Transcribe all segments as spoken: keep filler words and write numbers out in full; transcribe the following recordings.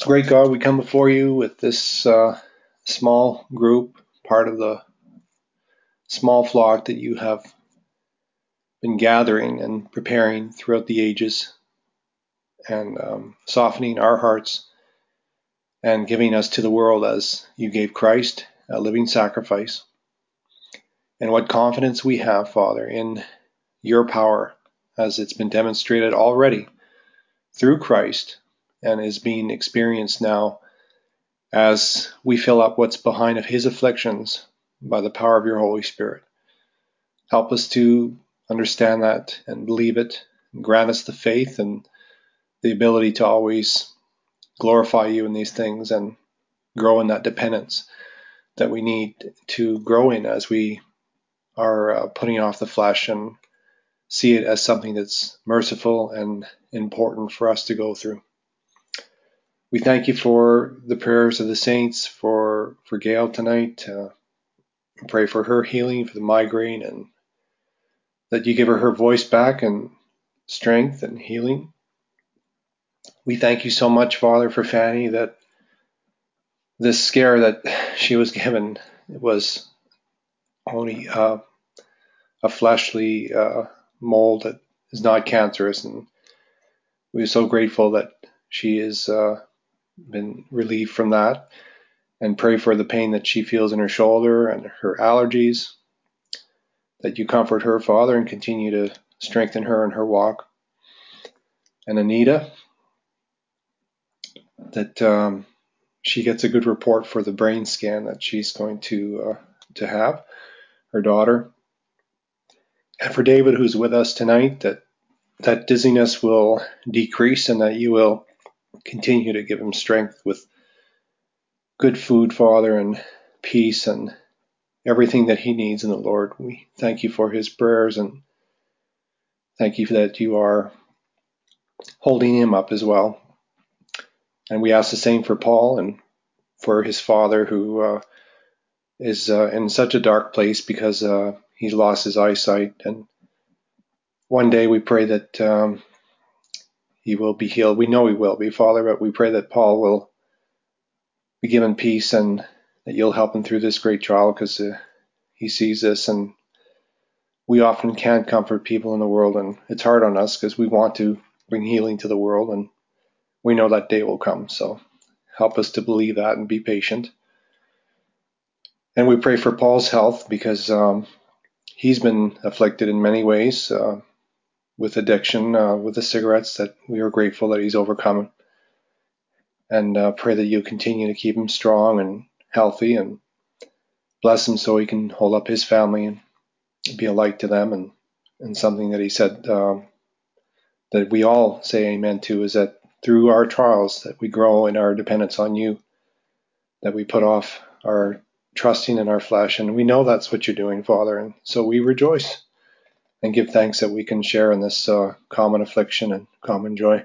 Great God, we come before you with this uh, small group, part of the small flock that you have been gathering and preparing throughout the ages and um, softening our hearts and giving us to the world as you gave Christ, a living sacrifice. And what confidence we have, Father, in your power as it's been demonstrated already through Christ and is being experienced now as we fill up what's behind of his afflictions by the power of your Holy Spirit. Help us to understand that and believe it, and grant us the faith and the ability to always glorify you in these things and grow in that dependence that we need to grow in as we are uh, putting off the flesh and see it as something that's merciful and important for us to go through. We thank you for the prayers of the saints, for, for Gail tonight. Uh, pray for her healing, for the migraine, and that you give her her voice back and strength and healing. We thank you so much, Father, for Fanny, that this scare that she was given was only uh, a fleshly uh, mold that is not cancerous. And we're so grateful that she has uh, been relieved from that, and pray for the pain that she feels in her shoulder and her allergies, that you comfort her, Father, and continue to strengthen her in her walk. And Anita, that um, she gets a good report for the brain scan that she's going to uh, to have, her daughter. And for David, who's with us tonight, that that dizziness will decrease and that you will continue to give him strength with good food, Father, and peace and everything that he needs in the Lord. We thank you for his prayers and thank you for that you are holding him up as well. And we ask the same for Paul and for his father, who uh, is uh, in such a dark place because uh, he's lost his eyesight. And one day we pray that um, he will be healed. We know he will be, Father, but we pray that Paul will be given peace and that you'll help him through this great trial, because uh, he sees this, and we often can't comfort people in the world, and it's hard on us because we want to bring healing to the world, and we know that day will come. So help us to believe that and be patient. And we pray for Paul's health, because um, he's been afflicted in many ways uh, with addiction, uh, with the cigarettes, that we are grateful that he's overcome. And uh, pray that you continue to keep him strong and healthy, and bless him so he can hold up his family and be a light to them. And, and something that he said uh, that we all say amen to is that through our trials that we grow in our dependence on you, that we put off our trusting in our flesh. And we know that's what you're doing, Father. And so we rejoice and give thanks that we can share in this uh, common affliction and common joy.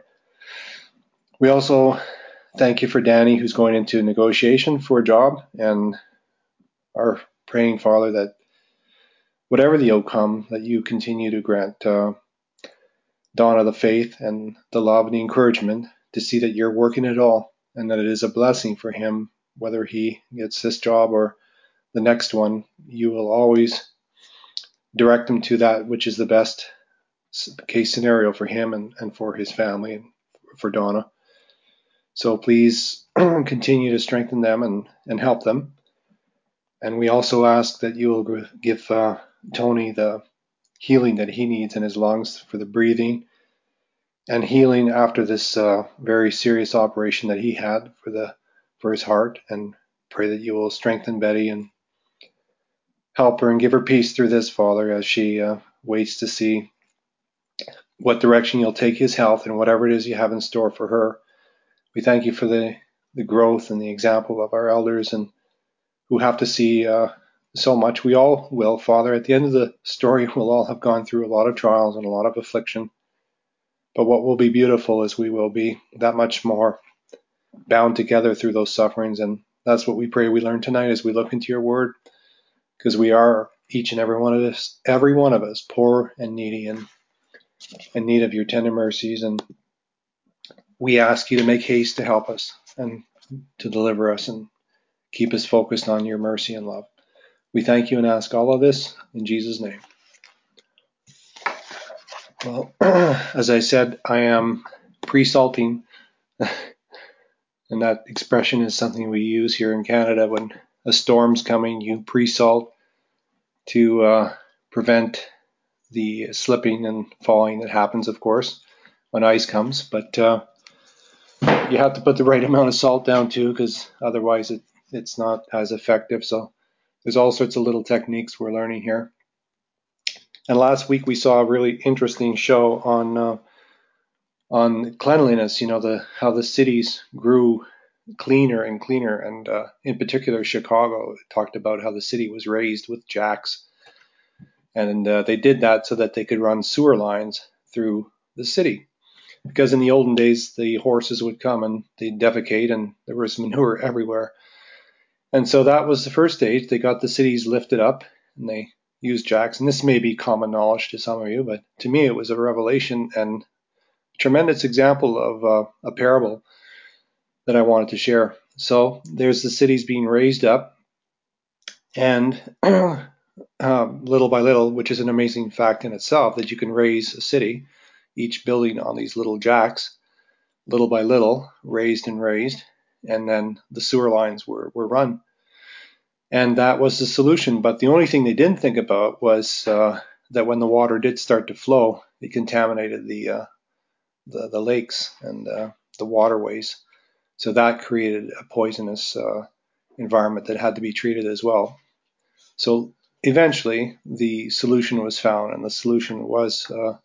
We also thank you for Danny, who's going into negotiation for a job, and are praying, Father, that whatever the outcome, that you continue to grant uh, Donna the faith and the love and the encouragement to see that you're working it all, and that it is a blessing for him, whether he gets this job or the next one. You will always direct him to that which is the best case scenario for him and, and for his family and for Donna. So please continue to strengthen them and, and help them. And we also ask that you will give uh, Tony the healing that he needs in his lungs for the breathing, and healing after this uh, very serious operation that he had for the for his heart. And pray that you will strengthen Betty and help her and give her peace through this, Father, as she uh, waits to see what direction you'll take his health and whatever it is you have in store for her. We thank you for the, the growth and the example of our elders, and who have to see uh, so much. We all will, Father. At the end of the story, we'll all have gone through a lot of trials and a lot of affliction. But what will be beautiful is we will be that much more bound together through those sufferings. And that's what we pray we learn tonight as we look into your word, because we are, each and every one of us, every one of us, poor and needy and in need of your tender mercies. And we ask you to make haste to help us. and to deliver us and keep us focused on your mercy and love. We thank you and ask all of this in Jesus' name. Well, as I said, I am pre-salting, and that expression is something we use here in Canada. When a storm's coming, you pre-salt to uh, prevent the slipping and falling that happens, of course, when ice comes. But uh, you have to put the right amount of salt down too, because otherwise it, it's not as effective. So there's all sorts of little techniques we're learning here. And last week we saw a really interesting show on uh, on cleanliness. You know, the how the cities grew cleaner and cleaner, and uh, in particular Chicago talked about how the city was raised with jacks, and uh, they did that so that they could run sewer lines through the city. Because in the olden days, the horses would come and they'd defecate, and there was manure everywhere. And so that was the first stage. They got the cities lifted up, and they used jacks. And this may be common knowledge to some of you, but to me it was a revelation and a tremendous example of uh, a parable that I wanted to share. So there's the cities being raised up, and uh, little by little, which is an amazing fact in itself, that you can raise a city, each building on these little jacks, little by little, raised and raised, and then the sewer lines were, were run. And that was the solution. But the only thing they didn't think about was uh, that when the water did start to flow, it contaminated the uh, the, the lakes and uh, the waterways. So that created a poisonous uh, environment that had to be treated as well. So eventually the solution was found, and the solution was uh,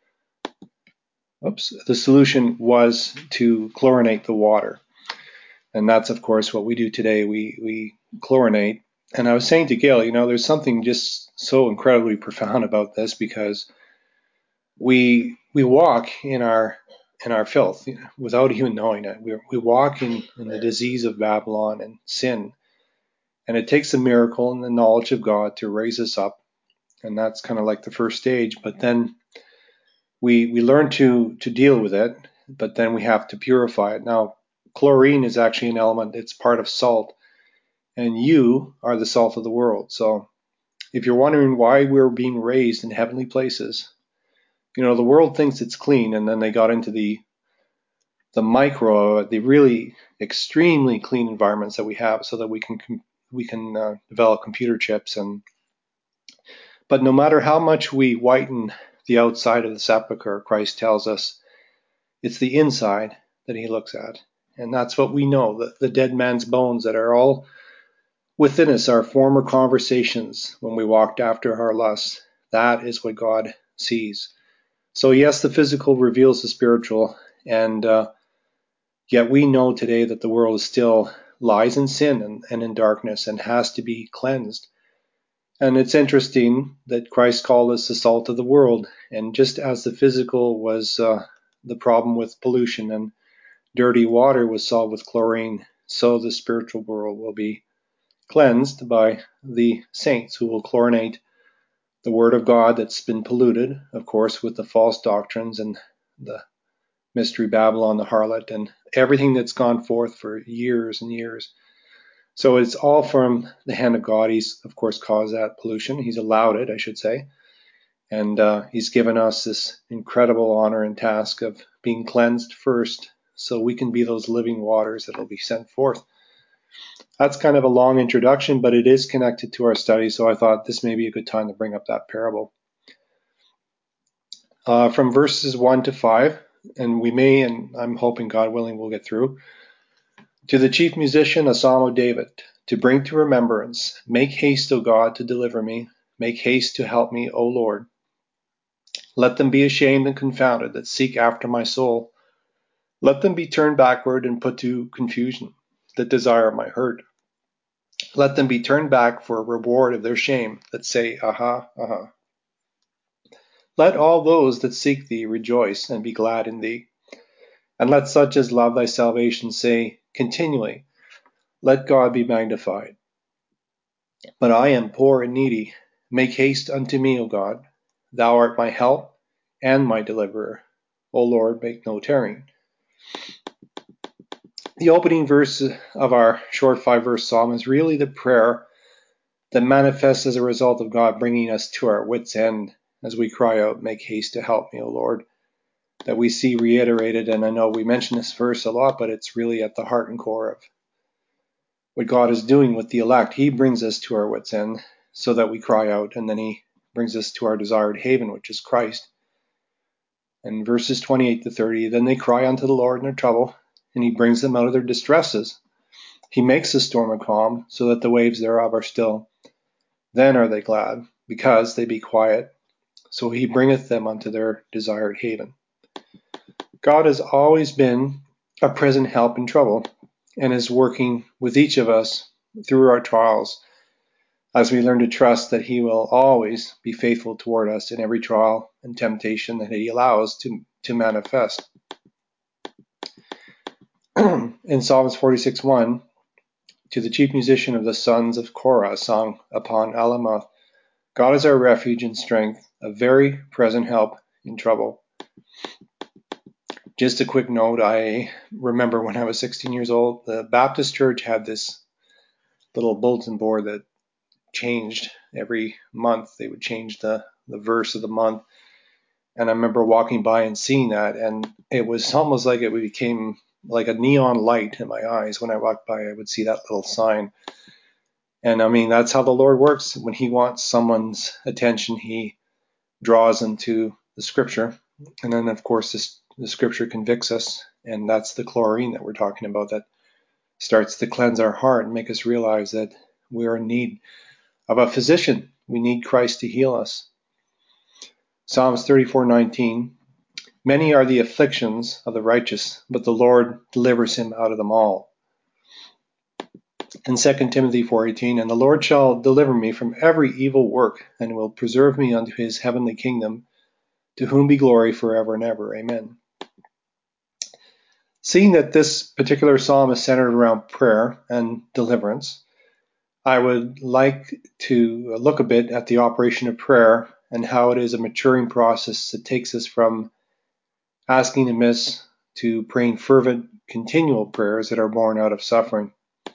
oops, the solution was to chlorinate the water. And that's, of course, what we do today. We we chlorinate. And I was saying to Gail, you know, there's something just so incredibly profound about this, because we we walk in our in our filth, you know, without even knowing it. We we walk in, in the disease of Babylon and sin. And it takes a miracle and the knowledge of God to raise us up. And that's kind of like the first stage. But then we we learn to to deal with it, but then we have to purify it. Now, chlorine is actually an element. It's part of salt. And you are the salt of the world. So if you're wondering why we're being raised in heavenly places, you know, the world thinks it's clean, and then they got into the the micro, the really extremely clean environments that we have, so that we can we can uh, develop computer chips. And but no matter how much we whiten the outside of the sepulcher, Christ tells us it's the inside that he looks at. And that's what we know, the, the dead man's bones that are all within us, our former conversations when we walked after our lusts. That is what God sees. So yes, the physical reveals the spiritual, and uh, yet we know today that the world still lies in sin and, and in darkness and has to be cleansed. And it's interesting that Christ called us the salt of the world. And just as the physical was uh, the problem with pollution and dirty water was solved with chlorine, so the spiritual world will be cleansed by the saints who will chlorinate the word of God that's been polluted, of course, with the false doctrines and the mystery Babylon, the harlot, and everything that's gone forth for years and years. So it's all from the hand of God. He's, of course, caused that pollution. He's allowed it, I should say. And uh, he's given us this incredible honor and task of being cleansed first, so we can be those living waters that will be sent forth. That's kind of a long introduction, but it is connected to our study, so I thought this may be a good time to bring up that parable. Uh, from verses one to five, and we may, and I'm hoping God willing we'll get through. To the chief musician, a psalm of David, to bring to remembrance, make haste, O God, to deliver me. Make haste to help me, O Lord. Let them be ashamed and confounded that seek after my soul. Let them be turned backward and put to confusion that desire my hurt. Let them be turned back for a reward of their shame that say, Aha, aha. Let all those that seek thee rejoice and be glad in thee. And let such as love thy salvation say continually, Let God be magnified. But I am poor and needy. Make haste unto me, O God. Thou art my help and my deliverer. O Lord, make no tarrying. The opening verse of our short five-verse psalm is really the prayer that manifests as a result of God bringing us to our wits' end as we cry out, "Make haste to help me, O Lord," that we see reiterated. And I know we mention this verse a lot, but it's really at the heart and core of what God is doing with the elect. He brings us to our wits' end so that we cry out, and then he brings us to our desired haven, which is Christ. And verses twenty-eight to thirty, then they cry unto the Lord in their trouble, and he brings them out of their distresses. He makes the storm a calm, so that the waves thereof are still. Then are they glad, because they be quiet. So he bringeth them unto their desired haven. God has always been a present help in trouble, and is working with each of us through our trials, as we learn to trust that he will always be faithful toward us in every trial and temptation that he allows to, to manifest. In Psalms forty-six one, to the chief musician of the sons of Korah, sung upon Alamoth, God is our refuge and strength, a very present help in trouble. Just a quick note, I remember when I was sixteen years old, the Baptist church had this little bulletin board that changed every month. They would change the, the verse of the month. And I remember walking by and seeing that, and it was almost like it became like a neon light in my eyes. When I walked by, I would see that little sign. And I mean, that's how the Lord works. When he wants someone's attention, he draws them to the scripture. And then, of course, this, the scripture convicts us. And that's the chlorine that we're talking about that starts to cleanse our heart and make us realize that we're in need of a physician. We need Christ to heal us. Psalms thirty-four nineteen, many are the afflictions of the righteous, but the Lord delivers him out of them all. In Second Timothy four eighteen, and the Lord shall deliver me from every evil work, and will preserve me unto his heavenly kingdom, to whom be glory forever and ever. Amen. Seeing that this particular psalm is centered around prayer and deliverance, I would like to look a bit at the operation of prayer and how it is a maturing process that takes us from asking amiss to praying fervent, continual prayers that are born out of suffering.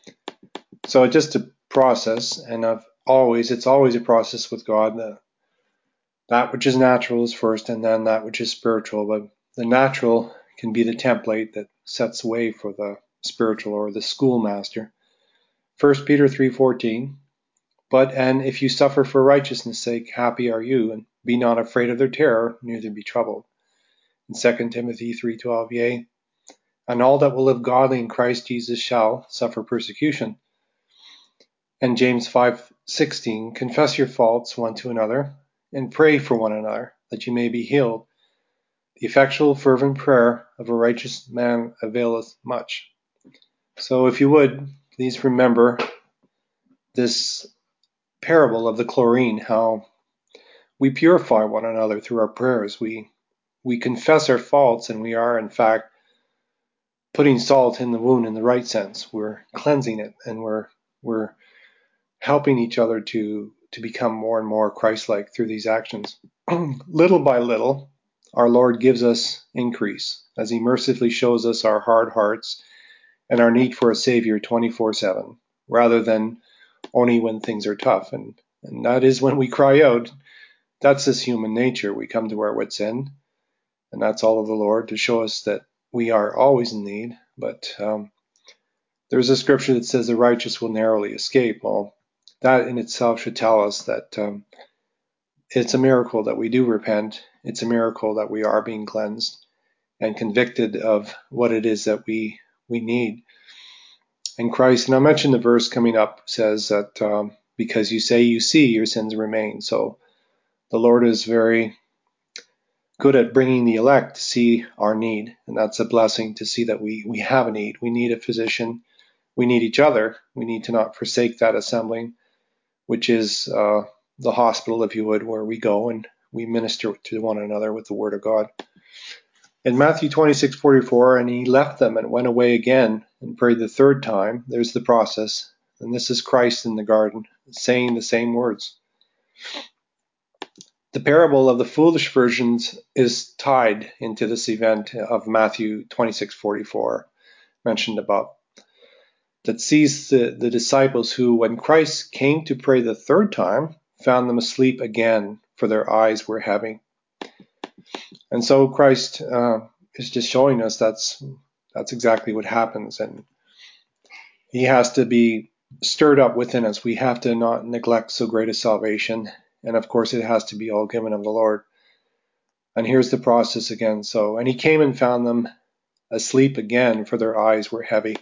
So just a process, and I've always, it's always a process with God. The, that which is natural is first, and then that which is spiritual. But the natural can be the template that sets the way for the spiritual, or the schoolmaster. First Peter three fourteen, but and if you suffer for righteousness' sake, happy are you, and be not afraid of their terror, neither be troubled. In Second Timothy three twelve, yea, and all that will live godly in Christ Jesus shall suffer persecution. And James five sixteen, confess your faults one to another, and pray for one another, that you may be healed. The effectual fervent prayer of a righteous man availeth much. So if you would, please remember this parable of the chlorine, how we purify one another through our prayers. We we confess our faults, and we are, in fact, putting salt in the wound in the right sense. We're cleansing it, and we're we're helping each other to to become more and more Christ-like through these actions. Little by little, our Lord gives us increase as he mercifully shows us our hard hearts and our need for a Savior twenty-four seven, rather than only when things are tough. And, and that is when we cry out. That's this human nature. We come to our wits' end, and that's all of the Lord to show us that we are always in need. But um, there's a scripture that says the righteous will narrowly escape. Well, that in itself should tell us that um, it's a miracle that we do repent. It's a miracle that we are being cleansed and convicted of what it is that we we need in Christ. And I mentioned the verse coming up says that um, because you say you see, your sins remain. So the Lord is very good at bringing the elect to see our need, and that's a blessing to see that we we have a need. We need a physician. We need each other. We need to not forsake that assembling, which is uh, the hospital, if you would, where we go and we minister to one another with the word of God. In Matthew twenty-six forty-four, and he left them and went away again and prayed the third time. There's the process. And this is Christ in the garden saying the same words. The parable of the foolish virgins is tied into this event of Matthew twenty-six forty-four. mentioned above, that sees the, the disciples who, when Christ came to pray the third time, found them asleep again, for their eyes were heavy. And so Christ uh, is just showing us that's that's exactly what happens, and he has to be stirred up within us. We have to not neglect so great a salvation, and of course it has to be all given of the Lord. And here's the process again. So, and he came and found them asleep again, for their eyes were heavy.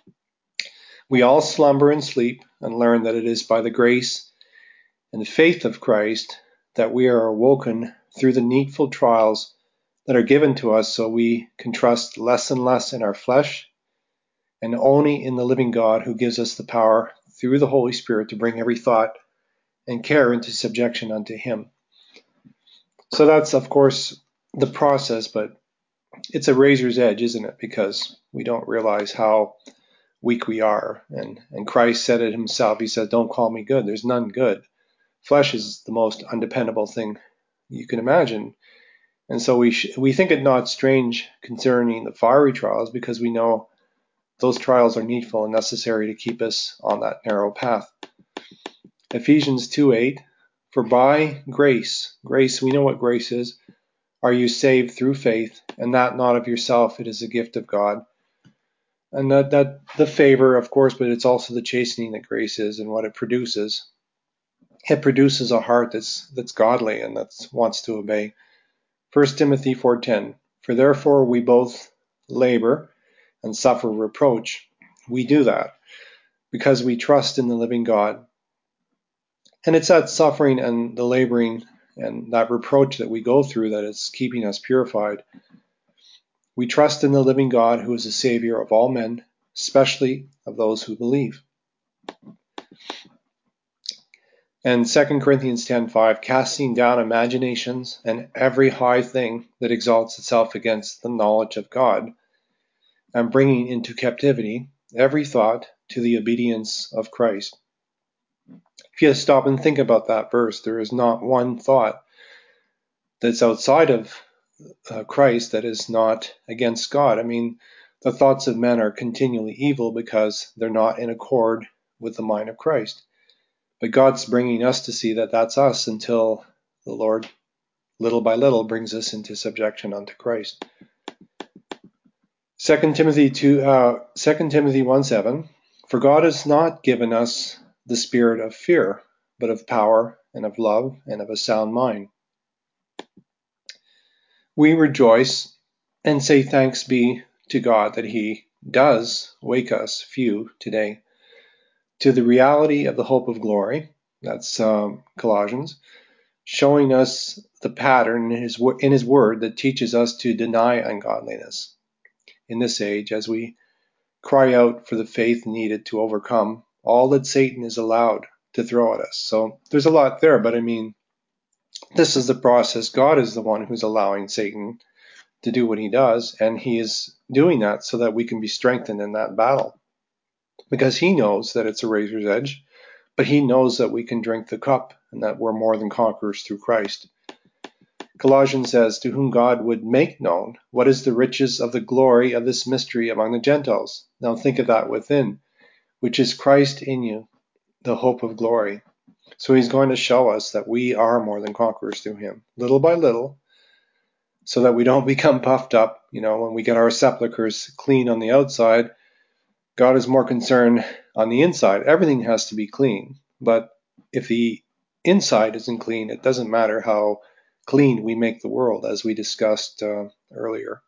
We all slumber and sleep, and learn that it is by the grace and faith of Christ that we are awoken through the needful trials that are given to us, so we can trust less and less in our flesh and only in the living God, who gives us the power through the Holy Spirit to bring every thought and care into subjection unto him. So that's, of course, the process, but it's a razor's edge, isn't it? Because we don't realize how weak we are. And, and Christ said it himself. He said, don't call me good. There's none good. Flesh is the most undependable thing you can imagine. And so we sh- we think it not strange concerning the fiery trials, because we know those trials are needful and necessary to keep us on that narrow path. Ephesians two eight, for by grace, grace, we know what grace is, are you saved through faith, and that not of yourself, it is a gift of God. And that, that the favor, of course, but it's also the chastening that grace is and what it produces. It produces a heart that's that's godly and that wants to obey. First Timothy four ten, for therefore we both labor and suffer reproach. We do that because we trust in the living God. And it's that suffering and the laboring and that reproach that we go through that is keeping us purified. We trust in the living God, who is the Savior of all men, especially of those who believe. And Second Corinthians ten five, casting down imaginations and every high thing that exalts itself against the knowledge of God, and bringing into captivity every thought to the obedience of Christ. If you stop and think about that verse, there is not one thought that's outside of uh, Christ that is not against God. I mean, the thoughts of men are continually evil because they're not in accord with the mind of Christ. But God's bringing us to see that that's us until the Lord, little by little, brings us into subjection unto Christ. Second Timothy two, uh, Second Timothy one seven, for God has not given us the spirit of fear, but of power and of love and of a sound mind. We rejoice and say thanks be to God that he does wake us, few today, to the reality of the hope of glory. That's um, Colossians, showing us the pattern in his, in his word that teaches us to deny ungodliness in this age as we cry out for the faith needed to overcome all that Satan is allowed to throw at us. So there's a lot there, but I mean, this is the process. God is the one who's allowing Satan to do what he does, and he is doing that so that we can be strengthened in that battle. Because he knows that it's a razor's edge, but he knows that we can drink the cup and that we're more than conquerors through Christ. Colossians says, to whom God would make known what is the riches of the glory of this mystery among the Gentiles. Now think of that within, which is Christ in you, the hope of glory. So he's going to show us that we are more than conquerors through him, little by little, so that we don't become puffed up. You know, when we get our sepulchres clean on the outside, God is more concerned on the inside. Everything has to be clean. But if the inside isn't clean, it doesn't matter how clean we make the world, as we discussed uh, earlier.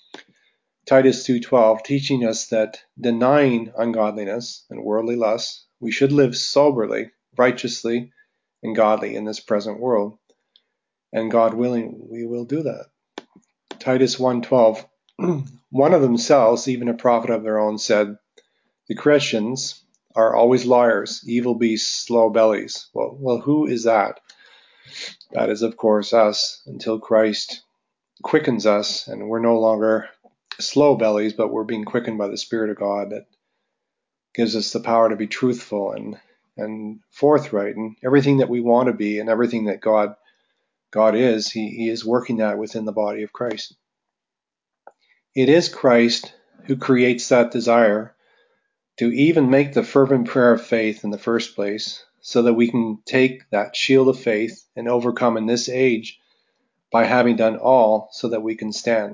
Titus two twelve, teaching us that denying ungodliness and worldly lusts, we should live soberly, righteously, and godly in this present world. And God willing, we will do that. Titus one twelve, one of themselves, even a prophet of their own, said, the Christians are always liars, evil beasts, slow bellies. Well, well, who is that? That is, of course, us, until Christ quickens us and we're no longer slow bellies, but we're being quickened by the Spirit of God that gives us the power to be truthful and and forthright and everything that we want to be and everything that God God is. He, he is working that within the body of Christ. It is Christ who creates that desire to even make the fervent prayer of faith in the first place, so that we can take that shield of faith and overcome in this age by having done all so that we can stand.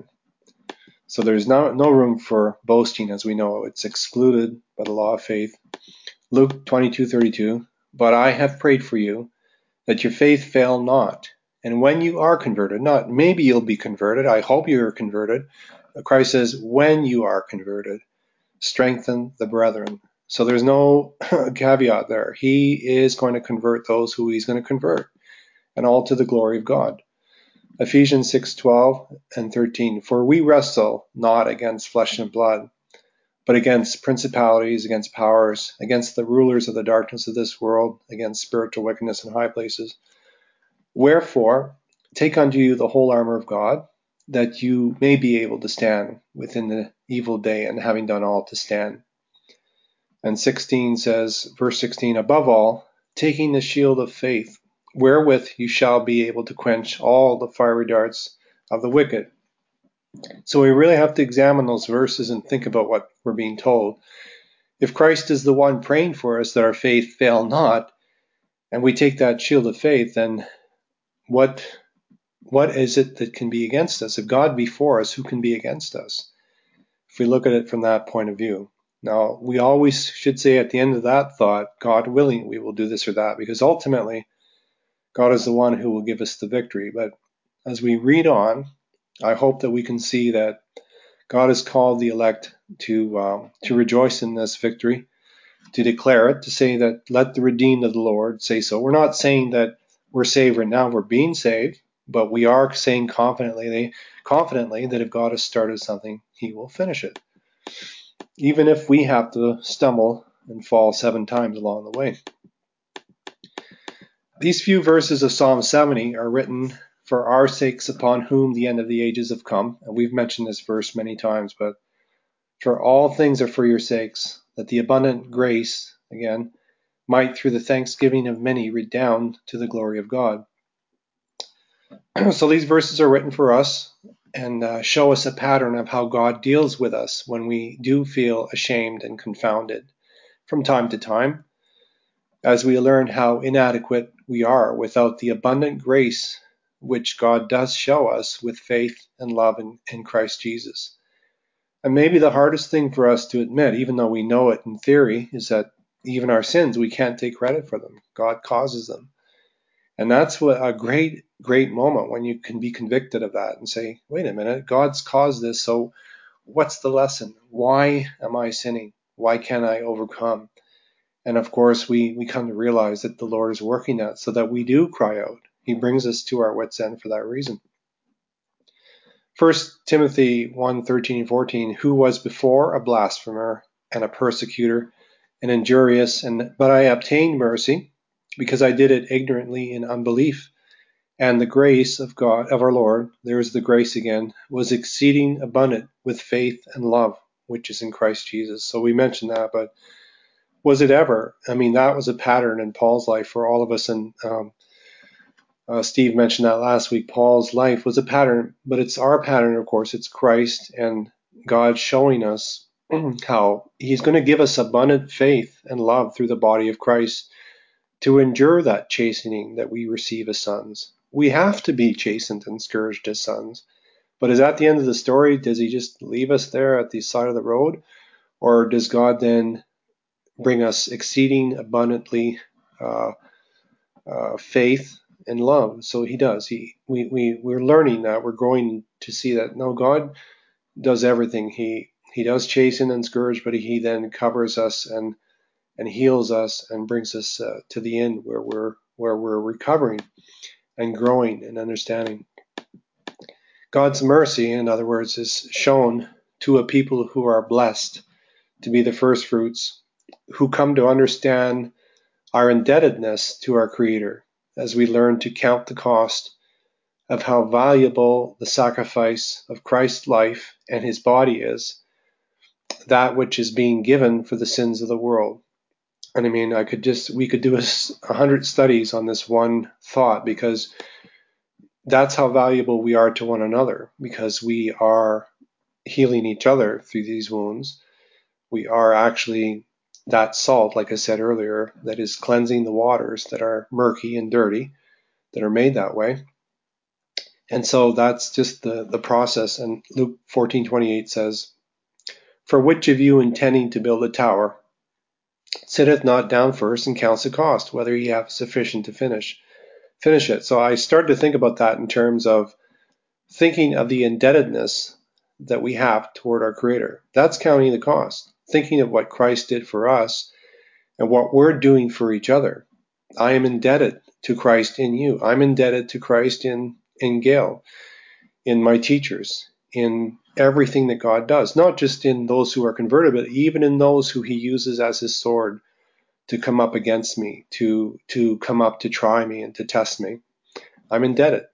So there's no, no room for boasting, as we know. It's excluded by the law of faith. Luke twenty-two thirty-two, but I have prayed for you that your faith fail not. And when you are converted, not maybe you'll be converted, I hope you're converted. Christ says, when you are converted, strengthen the brethren. So there's no caveat there. He is going to convert those who he's going to convert, and all to the glory of God. Ephesians six twelve and thirteen, for we wrestle not against flesh and blood, but against principalities, against powers, against the rulers of the darkness of this world, against spiritual wickedness in high places. Wherefore, take unto you the whole armor of God, that you may be able to stand within the evil day, and having done all to stand. And sixteen says, verse sixteen, above all, taking the shield of faith, wherewith you shall be able to quench all the fiery darts of the wicked. So we really have to examine those verses and think about what we're being told. If Christ is the one praying for us that our faith fail not, and we take that shield of faith, then what what is it that can be against us? If God be for us, who can be against us? If we look at it from that point of view. Now, we always should say at the end of that thought, God willing, we will do this or that, because ultimately, God is the one who will give us the victory. But as we read on, I hope that we can see that God has called the elect to um, to rejoice in this victory, to declare it, to say that let the redeemed of the Lord say so. We're not saying that we're saved right now, we're being saved, but we are saying confidently, confidently that if God has started something, he will finish it, even if we have to stumble and fall seven times along the way. These few verses of Psalm seventy are written for our sakes, upon whom the end of the ages have come. And we've mentioned this verse many times, but for all things are for your sakes, that the abundant grace, again, might through the thanksgiving of many redound to the glory of God. So these verses are written for us and uh, show us a pattern of how God deals with us when we do feel ashamed and confounded from time to time, as we learn how inadequate we are without the abundant grace which God does show us with faith and love in, in Christ Jesus. And maybe the hardest thing for us to admit, even though we know it in theory, is that even our sins, we can't take credit for them. God causes them. And that's what a great, great moment when you can be convicted of that and say, wait a minute, God's caused this, so what's the lesson? Why am I sinning? Why can't I overcome? And of course, we, we come to realize that the Lord is working that so that we do cry out. He brings us to our wits' end for that reason. First Timothy one thirteen and fourteen, who was before a blasphemer and a persecutor and injurious, and but I obtained mercy because I did it ignorantly in unbelief. And the grace of God, of our Lord, there's the grace again, was exceeding abundant with faith and love, which is in Christ Jesus. So we mentioned that, but was it ever? I mean, that was a pattern in Paul's life for all of us. And um, uh, Steve mentioned that last week. Paul's life was a pattern, but it's our pattern, of course. It's Christ and God showing us how he's going to give us abundant faith and love through the body of Christ to endure that chastening that we receive as sons. We have to be chastened and scourged as sons. But is that the end of the story? Does he just leave us there at the side of the road? Or does God then bring us exceeding abundantly uh, uh, faith and love? So he does. He we, we, we're learning that. We're growing to see that, no, God does everything. He he does chasten and scourge, but he then covers us and and heals us and brings us uh, to the end where we're where we're recovering and growing and understanding. God's mercy, in other words, is shown to a people who are blessed to be the first fruits, who come to understand our indebtedness to our Creator as we learn to count the cost of how valuable the sacrifice of Christ's life and his body is, that which is being given for the sins of the world. And I mean, I could just, we could do a, a hundred studies on this one thought, because that's how valuable we are to one another, because we are healing each other through these wounds. We are actually that salt, like I said earlier, that is cleansing the waters that are murky and dirty, that are made that way. And so that's just the, the process. And Luke fourteen twenty-eight says, "For which of you intending to build a tower sitteth not down first and counts the cost, whether he have sufficient to finish finish it?" So I started to think about that in terms of thinking of the indebtedness that we have toward our Creator. That's counting the cost. Thinking of what Christ did for us and what we're doing for each other. I am indebted to Christ in you. I'm indebted to Christ in, in Gail, in my teachers, in everything that God does, not just in those who are converted, but even in those who he uses as his sword to come up against me, to, to come up to try me and to test me. I'm indebted.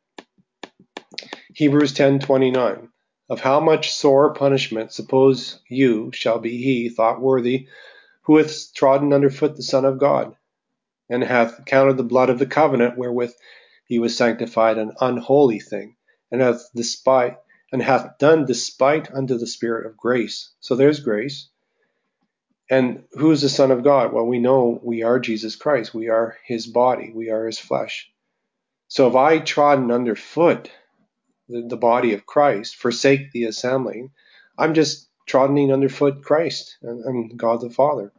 Hebrews ten twenty-nine. Of how much sore punishment suppose you shall be he thought worthy, who hath trodden under foot the Son of God, and hath counted the blood of the covenant wherewith he was sanctified an unholy thing, and hath despite and hath done despite unto the Spirit of grace. So there's grace. And who is the Son of God? Well, we know we are Jesus Christ. We are his body. We are his flesh. So if I trodden underfoot the, the body of Christ, forsake the assembly, I'm just troddening underfoot Christ and, and God the Father.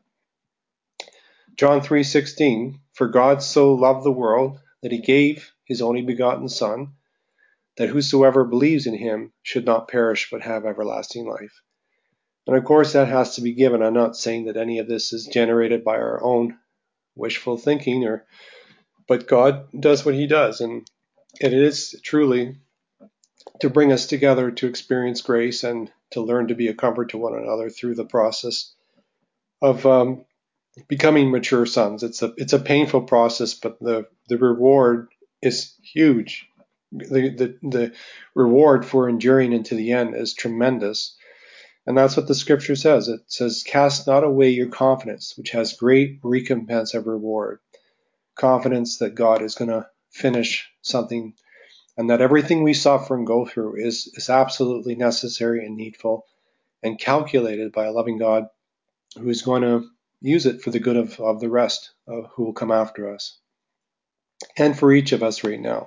John three sixteen, for God so loved the world that he gave his only begotten Son, that whosoever believes in him should not perish but have everlasting life. And of course that has to be given. I'm not saying that any of this is generated by our own wishful thinking, or but God does what he does, and it is truly to bring us together to experience grace and to learn to be a comfort to one another through the process of um, becoming mature sons. It's a it's a painful process, but the the reward is huge. The the the reward for enduring into the end is tremendous, and that's what the scripture says. It says, "Cast not away your confidence, which has great recompense of reward." Confidence that God is going to finish something, and that everything we suffer and go through is is absolutely necessary and needful, and calculated by a loving God who is going to use it for the good of, of the rest of who will come after us, and for each of us right now.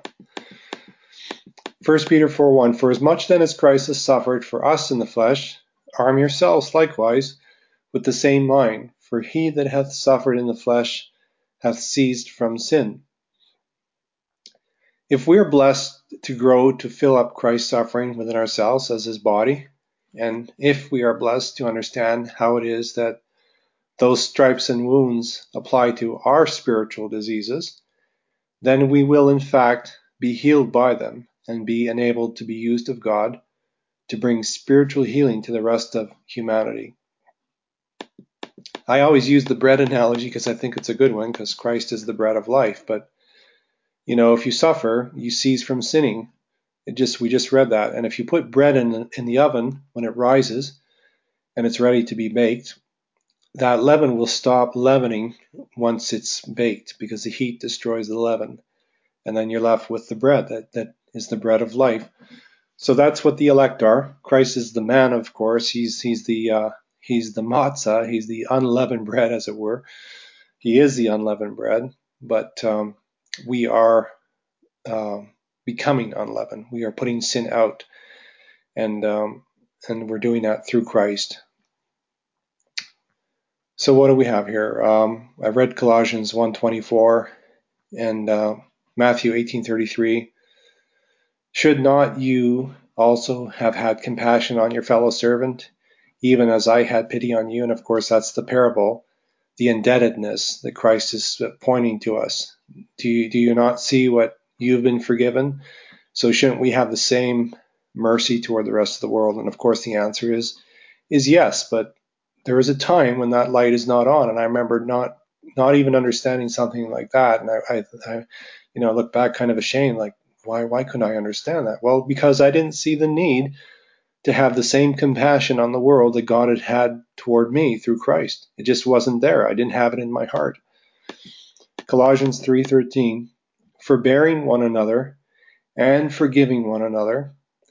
First Peter four one, for as much then as Christ has suffered for us in the flesh, arm yourselves likewise with the same mind, for he that hath suffered in the flesh hath ceased from sin. If we are blessed to grow to fill up Christ's suffering within ourselves as his body, and if we are blessed to understand how it is that those stripes and wounds apply to our spiritual diseases, then we will in fact be healed by them and be enabled to be used of God to bring spiritual healing to the rest of humanity. I always use the bread analogy because I think it's a good one, because Christ is the bread of life. But, you know, if you suffer, you cease from sinning. It just we just read that. And if you put bread in the, in the oven when it rises and it's ready to be baked, that leaven will stop leavening once it's baked, because the heat destroys the leaven. And then you're left with the bread that, that is the bread of life. So that's what the elect are. Christ is the man, of course. He's he's the uh, he's the matzah. He's the unleavened bread, as it were. He is the unleavened bread. But um, we are uh, becoming unleavened. We are putting sin out, and um, and we're doing that through Christ. So what do we have here? Um, I read Colossians one twenty-four and uh, Matthew eighteen thirty-three. Should not you also have had compassion on your fellow servant, even as I had pity on you? And of course, that's the parable, the indebtedness that Christ is pointing to us. Do you, do you not see what you've been forgiven? So shouldn't we have the same mercy toward the rest of the world? And of course, the answer is is yes, but there is a time when that light is not on. And I remember not not even understanding something like that. And I, I, I you know, look back kind of ashamed, like, why why couldn't I understand that? Well, because I didn't see the need to have the same compassion on the world that God had had toward me through Christ. It just wasn't there. I didn't have it in my heart. Colossians three thirteen, forbearing one another and forgiving one another,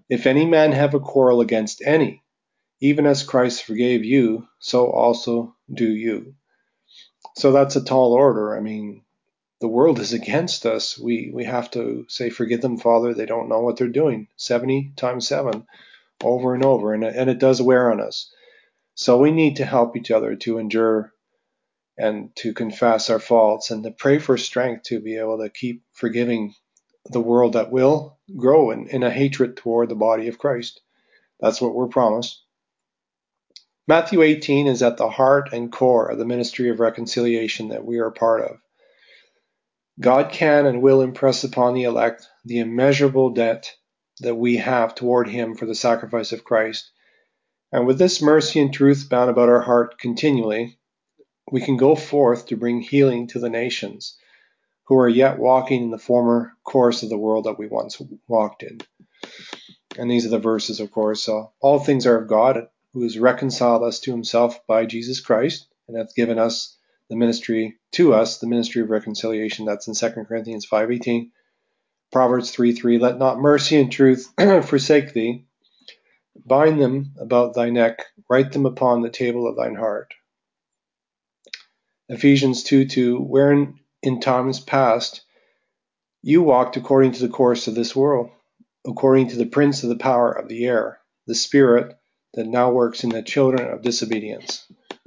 If any man have a quarrel against any, even as Christ forgave you, so also do you. So that's a tall order. I mean, the world is against us. We we have to say, forgive them, Father. They don't know what they're doing. seventy times seven, over and over. And, and it does wear on us. So we need to help each other to endure and to confess our faults and to pray for strength to be able to keep forgiving the world that will grow in, in a hatred toward the body of Christ. That's what we're promised. Matthew eighteen is at the heart and core of the ministry of reconciliation that we are a part of. God can and will impress upon the elect the immeasurable debt that we have toward him for the sacrifice of Christ. And with this mercy and truth bound about our heart continually, we can go forth to bring healing to the nations who are yet walking in the former course of the world that we once walked in. And these are the verses, of course. So all things are of God, who has reconciled us to himself by Jesus Christ, and hath given us the ministry, to us, the ministry of reconciliation. That's in Second Corinthians five eighteen. Proverbs three three, let not mercy and truth forsake thee. Bind them about thy neck, write them upon the table of thine heart. Ephesians two two, wherein in times past you walked according to the course of this world, according to the prince of the power of the air, the spirit that now works in the children of disobedience.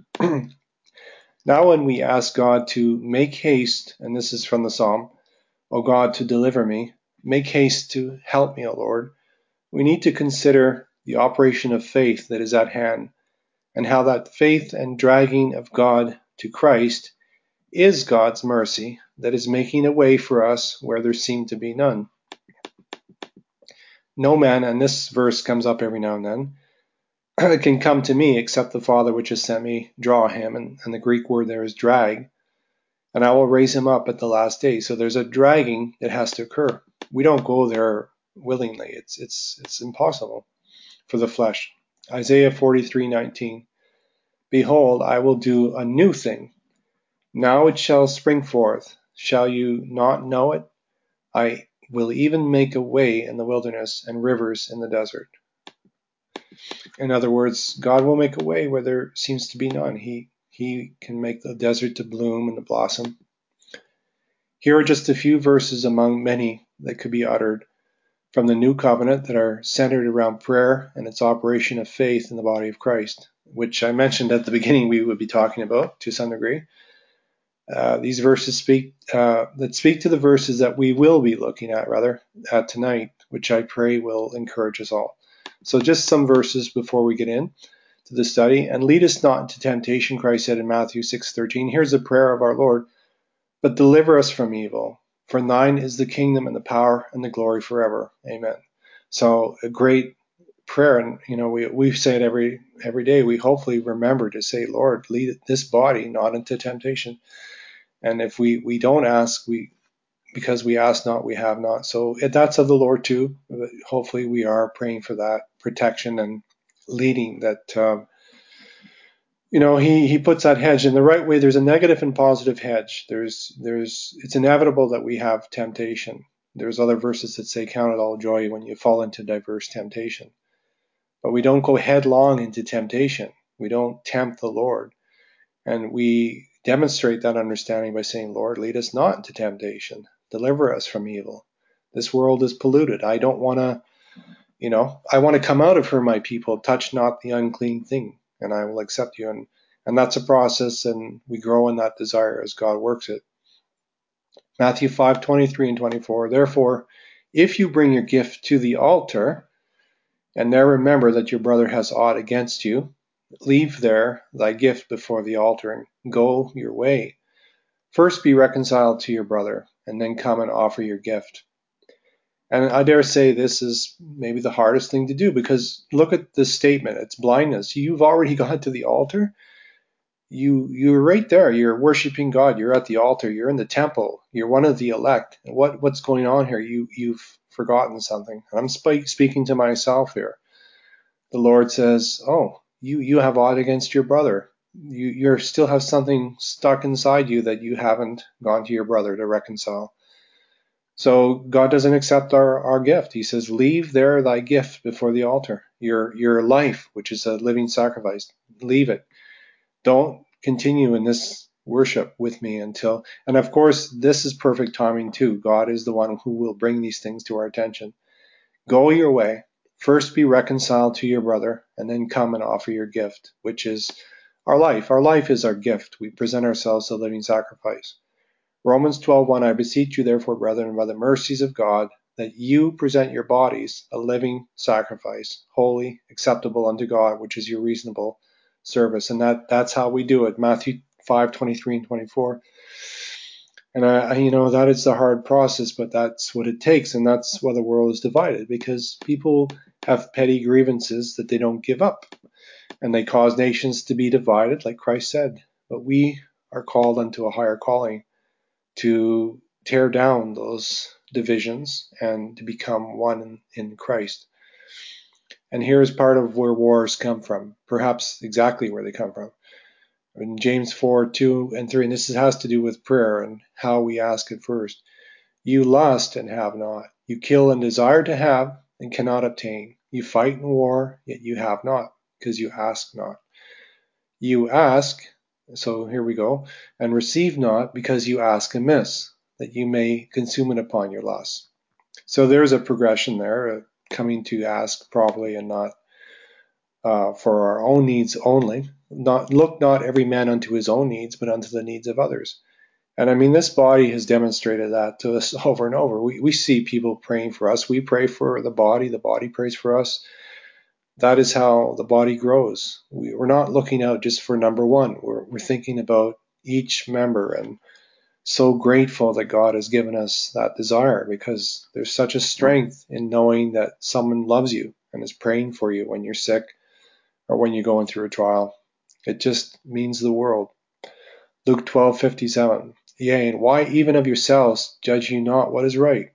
Now when we ask God to make haste, and this is from the Psalm, O God, to deliver me, make haste to help me, O Lord, we need to consider the operation of faith that is at hand, and how that faith and dragging of God to Christ is God's mercy that is making a way for us where there seemed to be none. No man, and this verse comes up every now and then, can come to me except the Father which has sent me draw him, and, and the Greek word there is drag, and I will raise him up at the last day. So there's a dragging that has to occur. We don't go there willingly. It's it's it's impossible for the flesh. Isaiah forty-three nineteen. Behold, I will do a new thing. Now it shall spring forth. Shall you not know it? I will even make a way in the wilderness and rivers in the desert. In other words, God will make a way where there seems to be none. He He can make the desert to bloom and to blossom. Here are just a few verses among many that could be uttered from the new covenant that are centered around prayer and its operation of faith in the body of Christ, which I mentioned at the beginning we would be talking about to some degree. Uh, these verses speak uh, that speak to the verses that we will be looking at rather at tonight, which I pray will encourage us all. So just some verses before we get in to the study. And lead us not into temptation, Christ said in Matthew six thirteen. Here's a prayer of our Lord. But deliver us from evil. For thine is the kingdom and the power and the glory forever. Amen. So a great prayer. And, you know, we, we say it every, every day. We hopefully remember to say, Lord, lead this body not into temptation. And if we, we don't ask, we, because we ask not, we have not. So that's of the Lord too. Hopefully we are praying for that protection and leading that, um, you know, he, he puts that hedge in the right way. There's a negative and positive hedge. There's, there's, it's inevitable that we have temptation. There's other verses that say, count it all joy when you fall into diverse temptation. But we don't go headlong into temptation. We don't tempt the Lord. And we demonstrate that understanding by saying, Lord, lead us not into temptation. Deliver us from evil. This world is polluted. I don't want to, you know, I want to come out of her, my people. Touch not the unclean thing, and I will accept you. And, and that's a process, and we grow in that desire as God works it. Matthew five twenty-three and twenty-four. Therefore, if you bring your gift to the altar, and there remember that your brother has aught against you, leave there thy gift before the altar, and go your way. First be reconciled to your brother, and then come and offer your gift. And I dare say this is maybe the hardest thing to do, because look at this statement. It's blindness. You've already gone to the altar. You, you're right there. You're worshiping God. You're at the altar. You're in the temple. You're one of the elect. And what, what's going on here? You, you've forgotten something. I'm sp- speaking to myself here. The Lord says, oh, you, you have aught against your brother. You you still have something stuck inside you that you haven't gone to your brother to reconcile. So God doesn't accept our, our gift. He says, leave there thy gift before the altar. Your, your life, which is a living sacrifice, leave it. Don't continue in this worship with me until, and of course, this is perfect timing too. God is the one who will bring these things to our attention. Go your way. First be reconciled to your brother, and then come and offer your gift, which is our life. Our life is our gift. We present ourselves a living sacrifice. Romans twelve one, I beseech you therefore, brethren, by the mercies of God, that you present your bodies a living sacrifice, holy, acceptable unto God, which is your reasonable service. And that, that's how we do it. Matthew five twenty-three and twenty-four. And I, you know, that is the hard process, but that's what it takes. And that's why the world is divided, because people have petty grievances that they don't give up. And they cause nations to be divided, like Christ said. But we are called unto a higher calling, to tear down those divisions and to become one in, in Christ. And here's part of where wars come from, perhaps exactly where they come from. In James four, two and three, and this has to do with prayer and how we ask it first. You lust and have not. You kill and desire to have and cannot obtain. You fight in war, yet you have not, because you ask not. You ask, so here we go, and receive not, because you ask amiss, that you may consume it upon your lusts. So there's a progression there, uh, coming to ask properly and not uh, for our own needs only. Not look not every man unto his own needs, but unto the needs of others. And I mean, this body has demonstrated that to us over and over. We, we see people praying for us. We pray for the body. The body prays for us. That is how the body grows. We, we're not looking out just for number one. We're, we're thinking about each member, and so grateful that God has given us that desire, because there's such a strength in knowing that someone loves you and is praying for you when you're sick or when you're going through a trial. It just means the world. Luke twelve fifty-seven. Yea, and why even of yourselves judge you not what is right?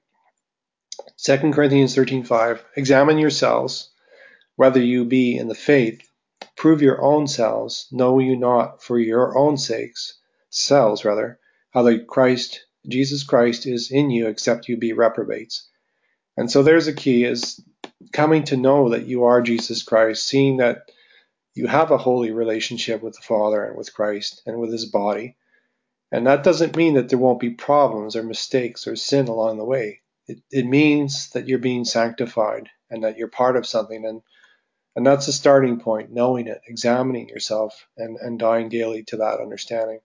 Second Corinthians thirteen five. Examine yourselves, whether you be in the faith. Prove your own selves. Know you not for your own sakes, selves rather, how that Christ, Jesus Christ, is in you, except you be reprobates. And so there's a key, is coming to know that you are Jesus Christ, seeing that you have a holy relationship with the Father and with Christ and with his body. And that doesn't mean that there won't be problems or mistakes or sin along the way. It, it means that you're being sanctified and that you're part of something. And, and that's the starting point, knowing it, examining yourself, and, and dying daily to that understanding.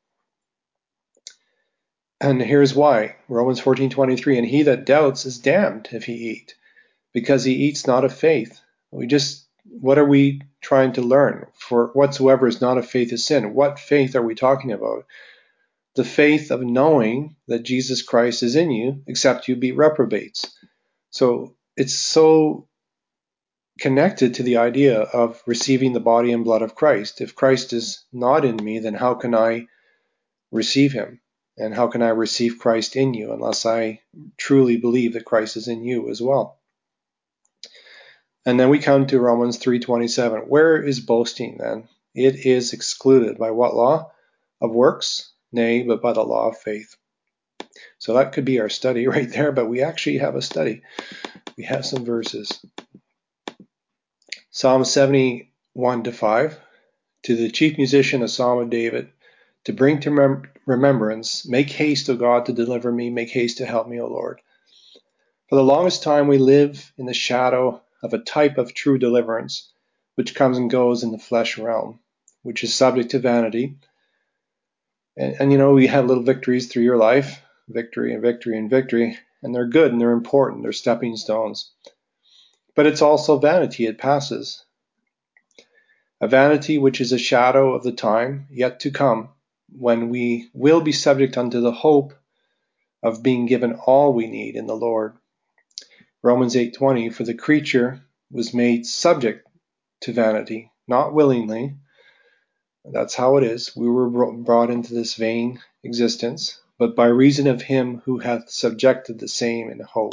And here's why. Romans fourteen twenty-three, and he that doubts is damned if he eat, because he eats not of faith. We just, what are we trying to learn? For whatsoever is not of faith is sin. What faith are we talking about? The faith of knowing that Jesus Christ is in you, except you be reprobates. So it's so connected to the idea of receiving the body and blood of Christ. If Christ is not in me, then how can I receive him? And how can I receive Christ in you unless I truly believe that Christ is in you as well? And then we come to Romans three twenty-seven. Where is boasting then? It is excluded. By what law? Of works? Nay, but by the law of faith. So that could be our study right there, but we actually have a study. We have some verses. Psalm seventy-one to five. To the chief musician, a psalm of David, to bring to mem- remembrance, make haste, O God, to deliver me, make haste to help me, O Lord. For the longest time we live in the shadow of a type of true deliverance, which comes and goes in the flesh realm, which is subject to vanity. And, and you know, we have little victories through your life, victory and victory and victory, and they're good and they're important, they're stepping stones. But it's also vanity, it passes. A vanity which is a shadow of the time yet to come, when we will be subject unto the hope of being given all we need in the Lord. Romans eight twenty, for the creature was made subject to vanity, not willingly. That's how it is. We were brought into this vain existence, but by reason of him who hath subjected the same in hope.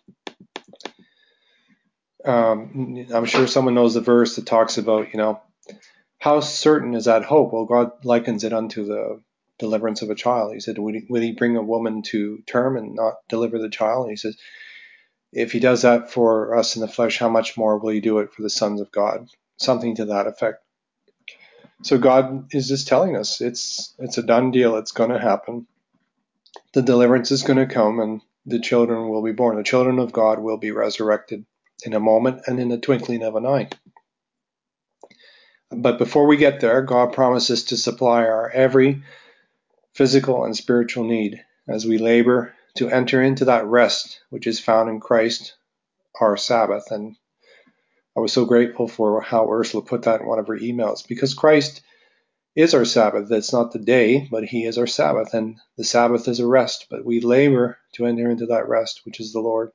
Um, I'm sure someone knows the verse that talks about, you know, how certain is that hope? Well, God likens it unto the deliverance of a child. He said, would he, would he bring a woman to term and not deliver the child? And he says, if he does that for us in the flesh, how much more will he do it for the sons of God? Something to that effect. So God is just telling us it's it's a done deal. It's going to happen. The deliverance is going to come, and the children will be born. The children of God will be resurrected in a moment and in the twinkling of an eye. But before we get there, God promises to supply our every physical and spiritual need as we labor to enter into that rest which is found in Christ, our Sabbath. And I was so grateful for how Ursula put that in one of her emails, because Christ is our Sabbath. It's not the day, but he is our Sabbath, and the Sabbath is a rest, but we labor to enter into that rest, which is the Lord.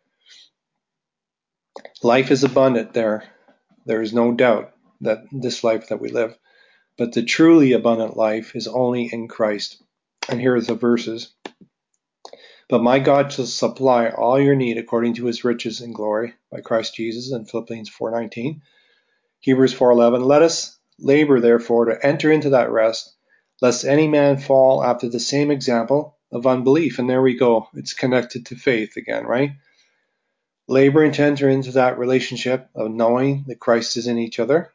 Life is abundant there. There is no doubt that this life that we live, but the truly abundant life is only in Christ. And here are the verses. But my God shall supply all your need according to his riches in glory by Christ Jesus, in Philippians four nineteen. Hebrews four eleven. Let us labor, therefore, to enter into that rest, lest any man fall after the same example of unbelief. And there we go. It's connected to faith again, right? Laboring to enter into that relationship of knowing that Christ is in each other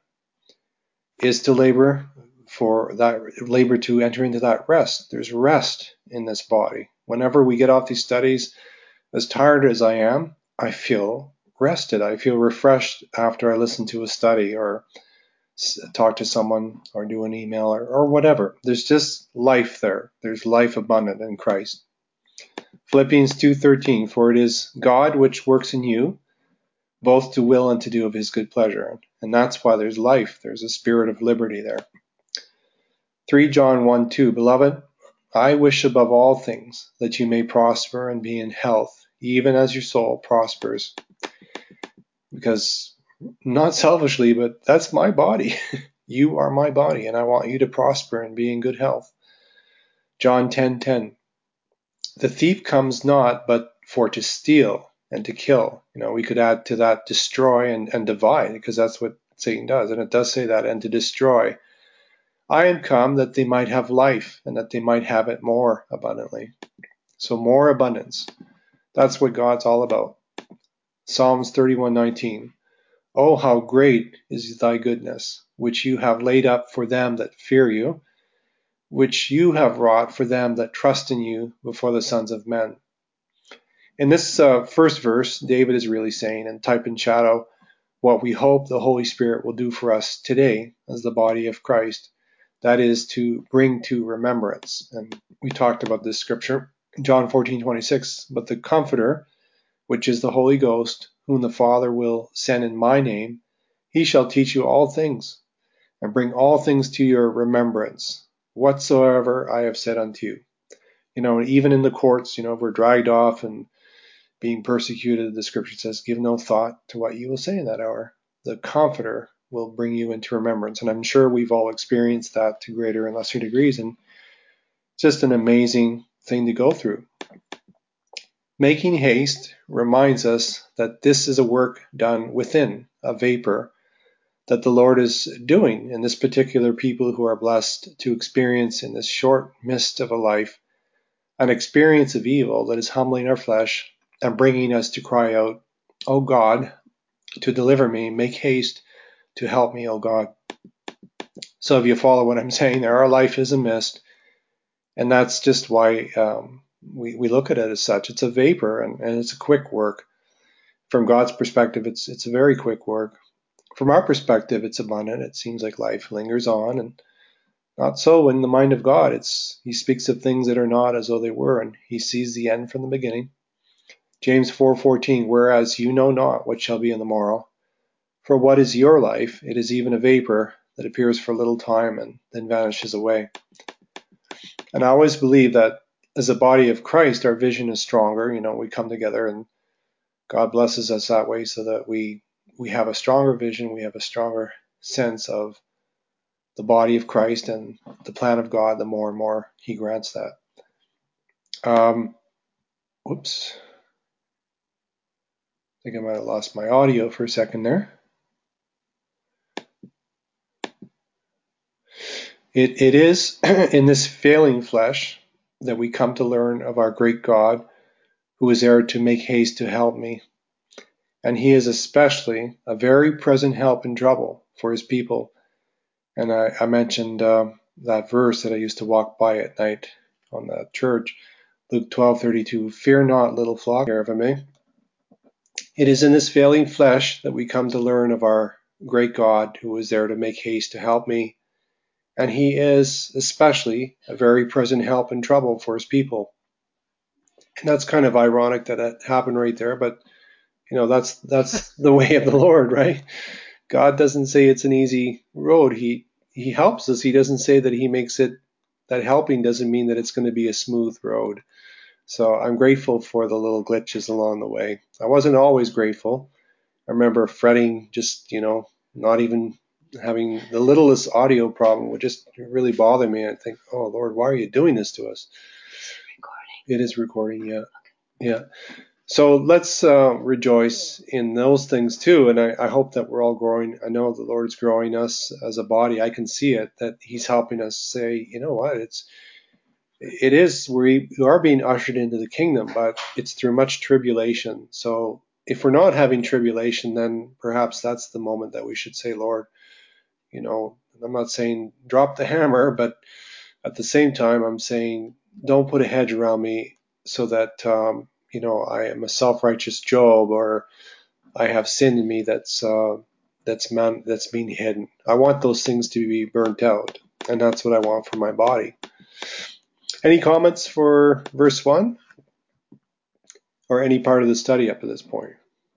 is to labor for that labor to enter into that rest. There's rest in this body. Whenever we get off these studies, as tired as I am, I feel rested. I feel refreshed after I listen to a study or talk to someone or do an email or, or whatever. There's just life there. There's life abundant in Christ. Philippians two thirteen, for it is God which works in you, both to will and to do of his good pleasure. And that's why there's life. There's a spirit of liberty there. three John one two, beloved, I wish above all things that you may prosper and be in health, even as your soul prospers. Because, not selfishly, but that's my body. You are my body, and I want you to prosper and be in good health. John ten ten, the thief comes not but for to steal and to kill. You know, we could add to that destroy and, and divide, because that's what Satan does. And it does say that, and to destroy. I am come that they might have life, and that they might have it more abundantly. So more abundance. That's what God's all about. Psalms thirty-one nineteen. Oh, how great is thy goodness, which you have laid up for them that fear you, which you have wrought for them that trust in you before the sons of men. In this uh, first verse, David is really saying, and type in shadow, what we hope the Holy Spirit will do for us today as the body of Christ. That is to bring to remembrance. And we talked about this scripture, John fourteen twenty-six, but the Comforter, which is the Holy Ghost, whom the Father will send in my name, he shall teach you all things, and bring all things to your remembrance, whatsoever I have said unto you. You know, even in the courts, you know, if we're dragged off and being persecuted, the scripture says, give no thought to what you will say in that hour. The Comforter will bring you into remembrance. And I'm sure we've all experienced that to greater and lesser degrees. And it's just an amazing thing to go through. Making haste reminds us that this is a work done within, a vapor that the Lord is doing in this particular people who are blessed to experience in this short mist of a life an experience of evil that is humbling our flesh and bringing us to cry out, O God, to deliver me, make haste to help me, O God. So if you follow what I'm saying there, our life is a mist, and that's just why um, we, we look at it as such. It's a vapor, and, and it's a quick work. From God's perspective, it's it's a very quick work. From our perspective, it's abundant. It seems like life lingers on, and not so in the mind of God. It's He speaks of things that are not as though they were, and He sees the end from the beginning. James four fourteen, whereas you know not what shall be in the morrow. For what is your life? It is even a vapor that appears for a little time and then vanishes away. And I always believe that as a body of Christ, our vision is stronger. You know, we come together and God blesses us that way so that we we have a stronger vision, we have a stronger sense of the body of Christ and the plan of God, the more and more He grants that. Um, whoops. I think I might have lost my audio for a second there. It, it is in this failing flesh that we come to learn of our great God, who is there to make haste to help me. And he is especially a very present help in trouble for his people. And I, I mentioned uh, that verse that I used to walk by at night on the church, Luke twelve thirty-two. Fear not, little flock, if I may. It is in this failing flesh that we come to learn of our great God, who is there to make haste to help me. And he is especially a very present help in trouble for his people. And that's kind of ironic that it happened right there, but you know, that's that's the way of the Lord, right? God doesn't say it's an easy road. He he helps us. He doesn't say that he makes it, that helping doesn't mean that it's going to be a smooth road. So I'm grateful for the little glitches along the way. I wasn't always grateful. I remember fretting, just, you know, not even having the littlest audio problem would just really bother me. I think, oh Lord, why are you doing this to us? Recording. It is recording, yeah. Yeah. So let's uh, rejoice in those things too. And I, I hope that we're all growing. I know the Lord's growing us as a body. I can see it, that he's helping us say, you know what, it's, it is, we are being ushered into the kingdom, but it's through much tribulation. So if we're not having tribulation, then perhaps that's the moment that we should say, Lord, you know, I'm not saying drop the hammer, but at the same time, I'm saying don't put a hedge around me so that, um, you know, I am a self-righteous Job, or I have sin in me that's uh, that's man, that's being hidden. I want those things to be burnt out, and that's what I want for my body. Any comments for verse one, or any part of the study up to this point?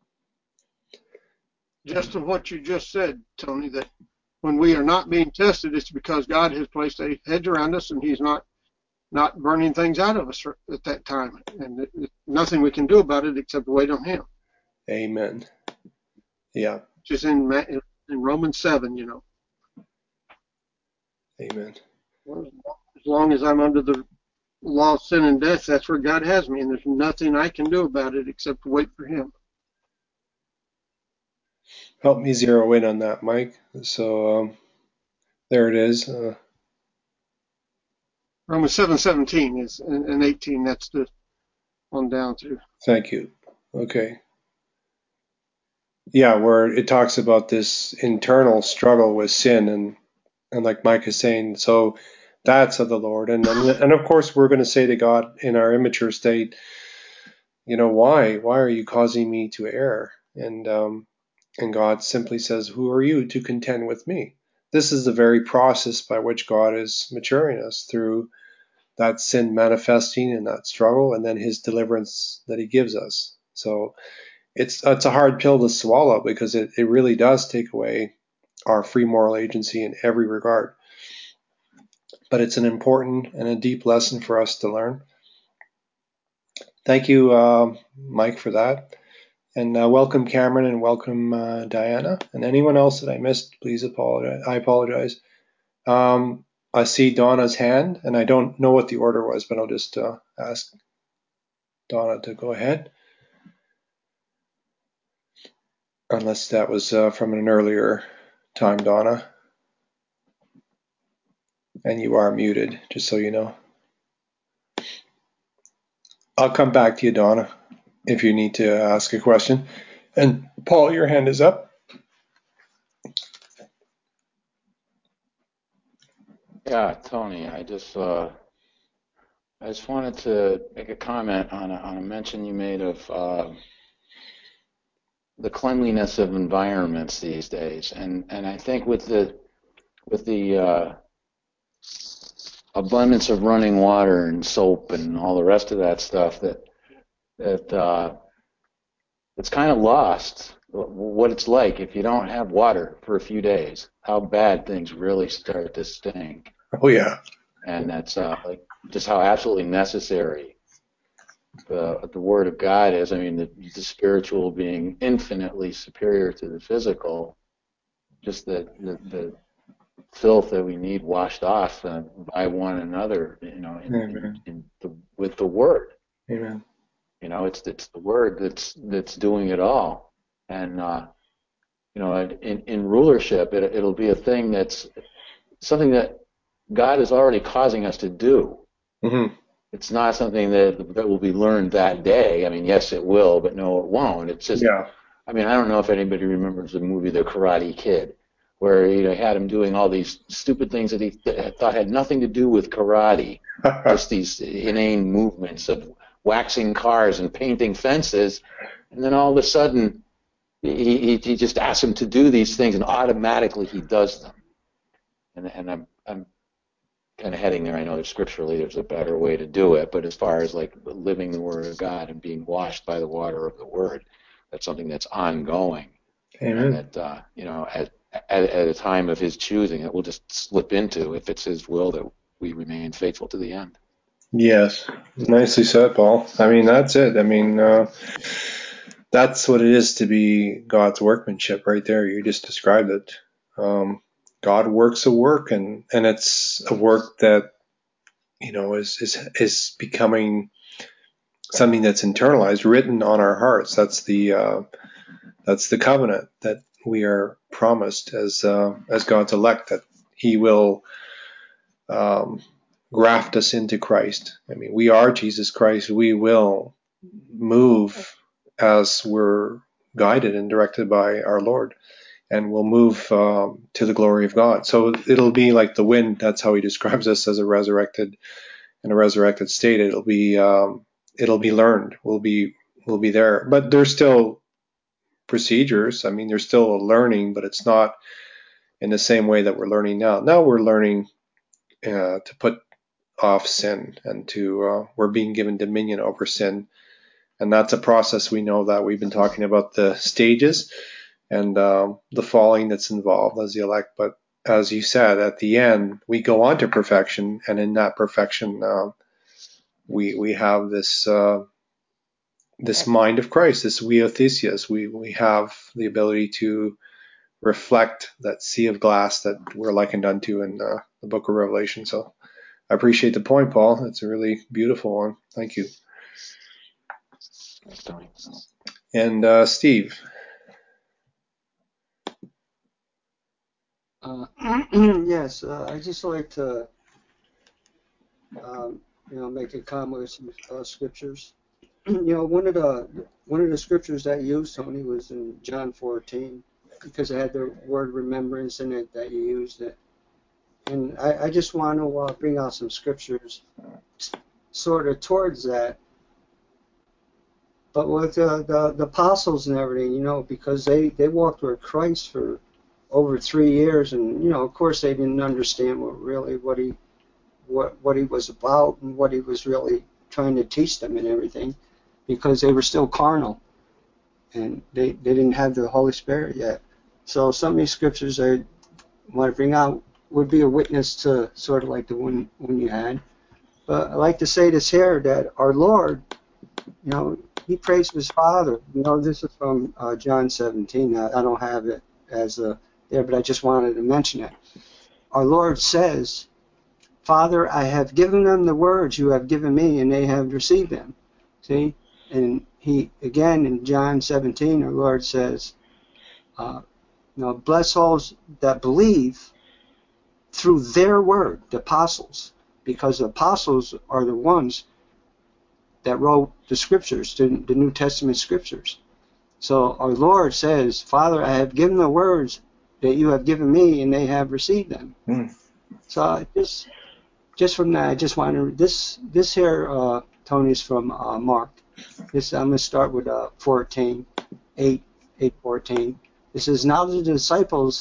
Just of what you just said, Tony, that when we are not being tested, it's because God has placed a hedge around us, and He's not not burning things out of us at that time, and it, it, nothing we can do about it except wait on Him. Amen. Yeah. Just in in Romans seven, you know. Amen. Well, as long as I'm under the law of sin and death, that's where God has me, and there's nothing I can do about it except wait for Him. Help me zero in on that, Mike. So um, there it is. Uh, Romans seven seventeen is and eighteen. That's the one down through. thank you. Okay. Yeah, where it talks about this internal struggle with sin, and and like Mike is saying, so that's of the Lord, and and, and of course we're going to say to God in our immature state, you know, why why are you causing me to err? And um, and God simply says, who are you to contend with me? This is the very process by which God is maturing us through that sin manifesting and that struggle, and then His deliverance that He gives us. So it's it's a hard pill to swallow, because it, it really does take away our free moral agency in every regard. But it's an important and a deep lesson for us to learn. Thank you, uh, Mike, for that. And uh, welcome, Cameron, and welcome, uh, Diana. And anyone else that I missed, please apologize. I apologize. Um, I see Donna's hand, and I don't know what the order was, but I'll just uh, ask Donna to go ahead. Unless that was uh, from an earlier time, Donna. And you are muted, just so you know. I'll come back to you, Donna, if you need to ask a question. And Paul, your hand is up. Yeah, Tony, I just uh, I just wanted to make a comment on a, on a mention you made of uh, the cleanliness of environments these days, and and I think with the with the uh, abundance of running water and soap and all the rest of that stuff, that that uh, it's kind of lost what it's like if you don't have water for a few days, how bad things really start to stink. Oh, yeah. And that's uh, like just how absolutely necessary the the Word of God is. I mean, the, the spiritual being infinitely superior to the physical. Just the the, the filth that we need washed off uh, by one another. You know, in, in, Amen. in the, with the Word. Amen. You know, it's it's the Word that's that's doing it all. And uh, you know, in in rulership, it, it'll be a thing that's something that God is already causing us to do. Mm-hmm. It's not something that that will be learned that day. I mean, yes, it will, but no, it won't. It's just, Yeah. I mean, I don't know if anybody remembers the movie The Karate Kid, where you know had him doing all these stupid things that he th- thought had nothing to do with karate, just these inane movements of waxing cars and painting fences, and then all of a sudden he he, he just asks him to do these things, and automatically he does them. And and I'm I'm kind of heading there. I know that scripturally there's a better way to do it, but as far as like living the Word of God and being washed by the water of the Word, that's something that's ongoing, and Amen. that uh, you know at, at at a time of His choosing, it will just slip into if it's His will that we remain faithful to the end. Yes. Nicely said, Paul. I mean, that's it. I mean, uh, that's what it is to be God's workmanship right there. You just described it. Um, God works a work, and, and it's a work that, you know, is, is, is becoming something that's internalized, written on our hearts. That's the, uh, that's the covenant that we are promised as, uh, as God's elect, that He will, um, graft us into Christ. I mean, we are Jesus Christ. We will move as we're guided and directed by our Lord, and we'll move um, to the glory of God. So it'll be like the wind. That's how He describes us as a resurrected in a resurrected state. It'll be um, it'll be learned. We'll be we'll be there, but there's still procedures. I mean, there's still a learning, but it's not in the same way that we're learning now. Now we're learning uh, to put off sin, and to uh, we're being given dominion over sin, and that's a process. We know that we've been talking about the stages and um, the falling that's involved as the elect, but as you said, at the end we go on to perfection, and in that perfection uh, we we have this uh, this mind of Christ, this weothesias. We we have the ability to reflect that sea of glass that we're likened unto in uh, the book of Revelation. So I appreciate the point, Paul. It's a really beautiful one. Thank you. Thanks, Tony. And uh, Steve. Uh, yes, uh, I just like to, um, you know, make a comment with some uh, scriptures. You know, one of the one of the scriptures that you used, Tony, was in John fourteen, because it had the word remembrance in it that you used it. And I, I just want to uh, bring out some scriptures sort of towards that. But with uh, the, the apostles and everything, you know, because they, they walked with Christ for over three years, and, you know, of course they didn't understand what really what he what what he was about and what he was really trying to teach them and everything, because they were still carnal and they, they didn't have the Holy Spirit yet. So some of these scriptures I want to bring out would be a witness to sort of like the one one you had. But I like to say this here, that our Lord, you know, he prays to his Father. You know, this is from uh, John seventeen. I, I don't have it as a, there, but I just wanted to mention it. Our Lord says, Father, I have given them the words you have given me, and they have received them. See? And he, again, in John seventeen, our Lord says, uh, you know, bless all that believe through their word, the apostles, because the apostles are the ones that wrote the scriptures, the, the New Testament scriptures. So our Lord says, Father, I have given the words that you have given me, and they have received them. Mm. So just just from that, I just want to, this this here, uh, Tony, is from uh, Mark. This I'm going to start with uh, fourteen, eight, eight, fourteen. It says, now the disciples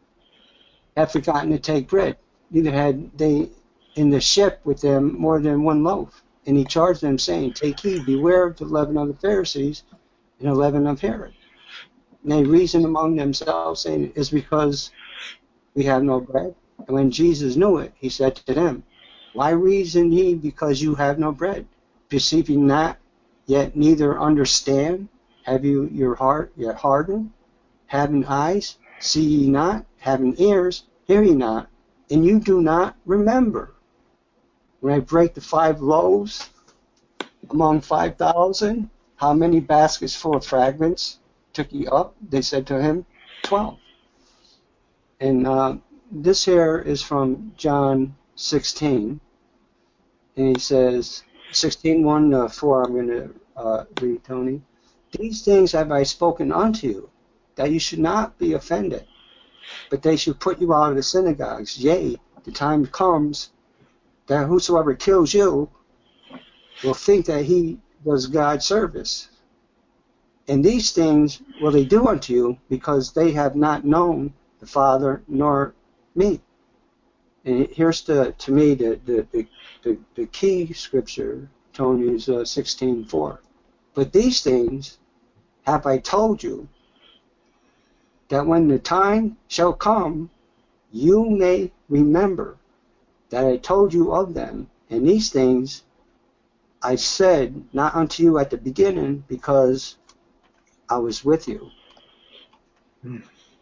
had forgotten to take bread. Neither had they in the ship with them more than one loaf. And he charged them, saying, take heed, beware of the leaven of the Pharisees and the leaven of Herod. And they reasoned among themselves, saying, it's because we have no bread. And when Jesus knew it, he said to them, why reason ye because you have no bread? Perceiving not, yet neither understand? Have you your heart yet hardened? Having eyes, see ye not? Having ears, hear ye not? And you do not remember. When I break the five loaves among five thousand, how many baskets full of fragments took ye up? They said to him, twelve. And uh, this here is from John sixteen, and he says, sixteen, one to four, I'm going to uh, read, Tony. These things have I spoken unto you, that you should not be offended, but they should put you out of the synagogues. Yea, the time comes that whosoever kills you will think that he does God service. And these things will they do unto you, because they have not known the Father nor me. And here's the, to me, the the, the, the, the key scripture, Tony, is uh, sixteen four. But these things have I told you, that when the time shall come, you may remember that I told you of them. And these things I said not unto you at the beginning, because I was with you. Hmm.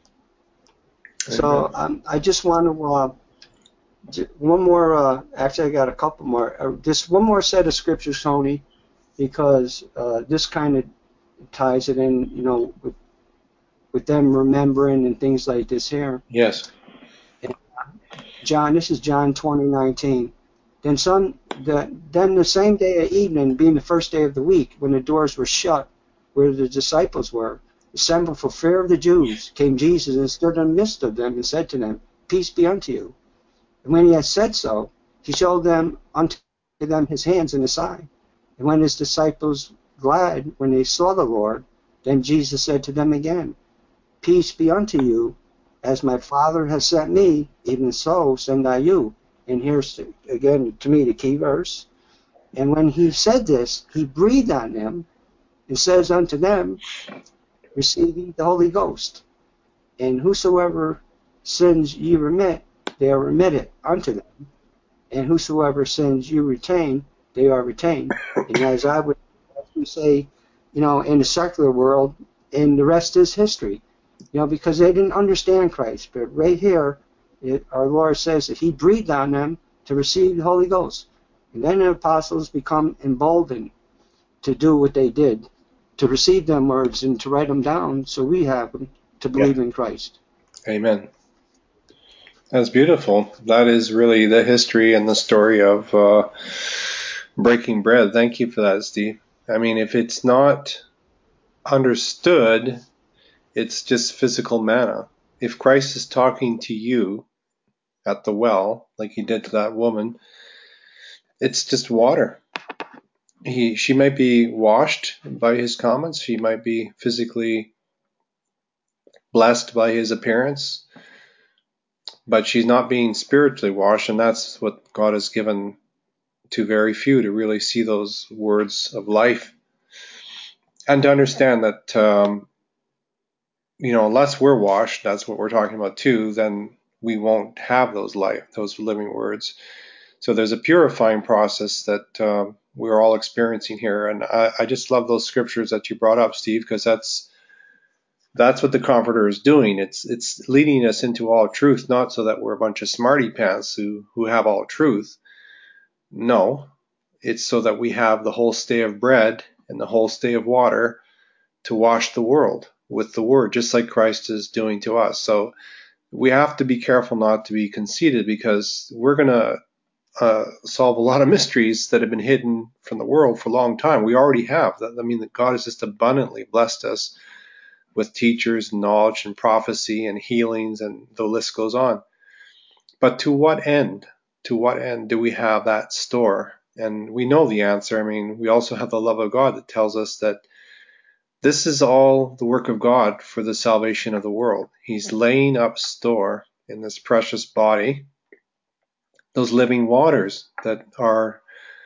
So um, I just want to, uh, j- one more, uh, actually I got a couple more, uh, just one more set of scriptures, Tony, because uh, this kind of ties it in, you know, with, with them remembering and things like this here. Yes. John, this is John twenty nineteen. Then some, the, then the same day at evening, being the first day of the week, when the doors were shut, where the disciples were, assembled for fear of the Jews, came Jesus and stood in the midst of them and said to them, Peace be unto you. And when he had said so, he showed them unto them his hands and his side. And when his disciples glad when they saw the Lord, then Jesus said to them again, Peace be unto you. As my Father has sent me, even so send I you. And here's, again, to me, the key verse. And when he said this, he breathed on them and says unto them, Receive ye the Holy Ghost. And whosoever sins ye remit, they are remitted unto them. And whosoever sins you retain, they are retained. And as I would as we say, you know, in the secular world, and the rest is history. You know, because they didn't understand Christ. But right here, it, our Lord says that he breathed on them to receive the Holy Ghost. And then the apostles become emboldened to do what they did, to receive them words and to write them down, so we have them to believe Yeah. in Christ. Amen. That's beautiful. That is really the history and the story of uh, breaking bread. Thank you for that, Steve. I mean, if it's not understood, it's just physical manna. If Christ is talking to you at the well, like he did to that woman, it's just water. He, she might be washed by his comments. She might be physically blessed by his appearance, but she's not being spiritually washed, and that's what God has given to very few, to really see those words of life and to understand that, um, you know, unless we're washed, that's what we're talking about too, then we won't have those life, those living words. So there's a purifying process that um, we're all experiencing here. And I, I just love those scriptures that you brought up, Steve, because that's that's what the Comforter is doing. It's it's leading us into all truth, not so that we're a bunch of smarty pants who who have all truth. No, it's so that we have the whole stay of bread and the whole stay of water to wash the world with the word, just like Christ is doing to us. So we have to be careful not to be conceited, because we're going to uh, solve a lot of mysteries that have been hidden from the world for a long time. We already have. I mean, that God has just abundantly blessed us with teachers, knowledge, and prophecy, and healings, and the list goes on. But to what end? To what end do we have that store? And we know the answer. I mean, we also have the love of God that tells us that this is all the work of God for the salvation of the world. He's laying up store in this precious body, those living waters that are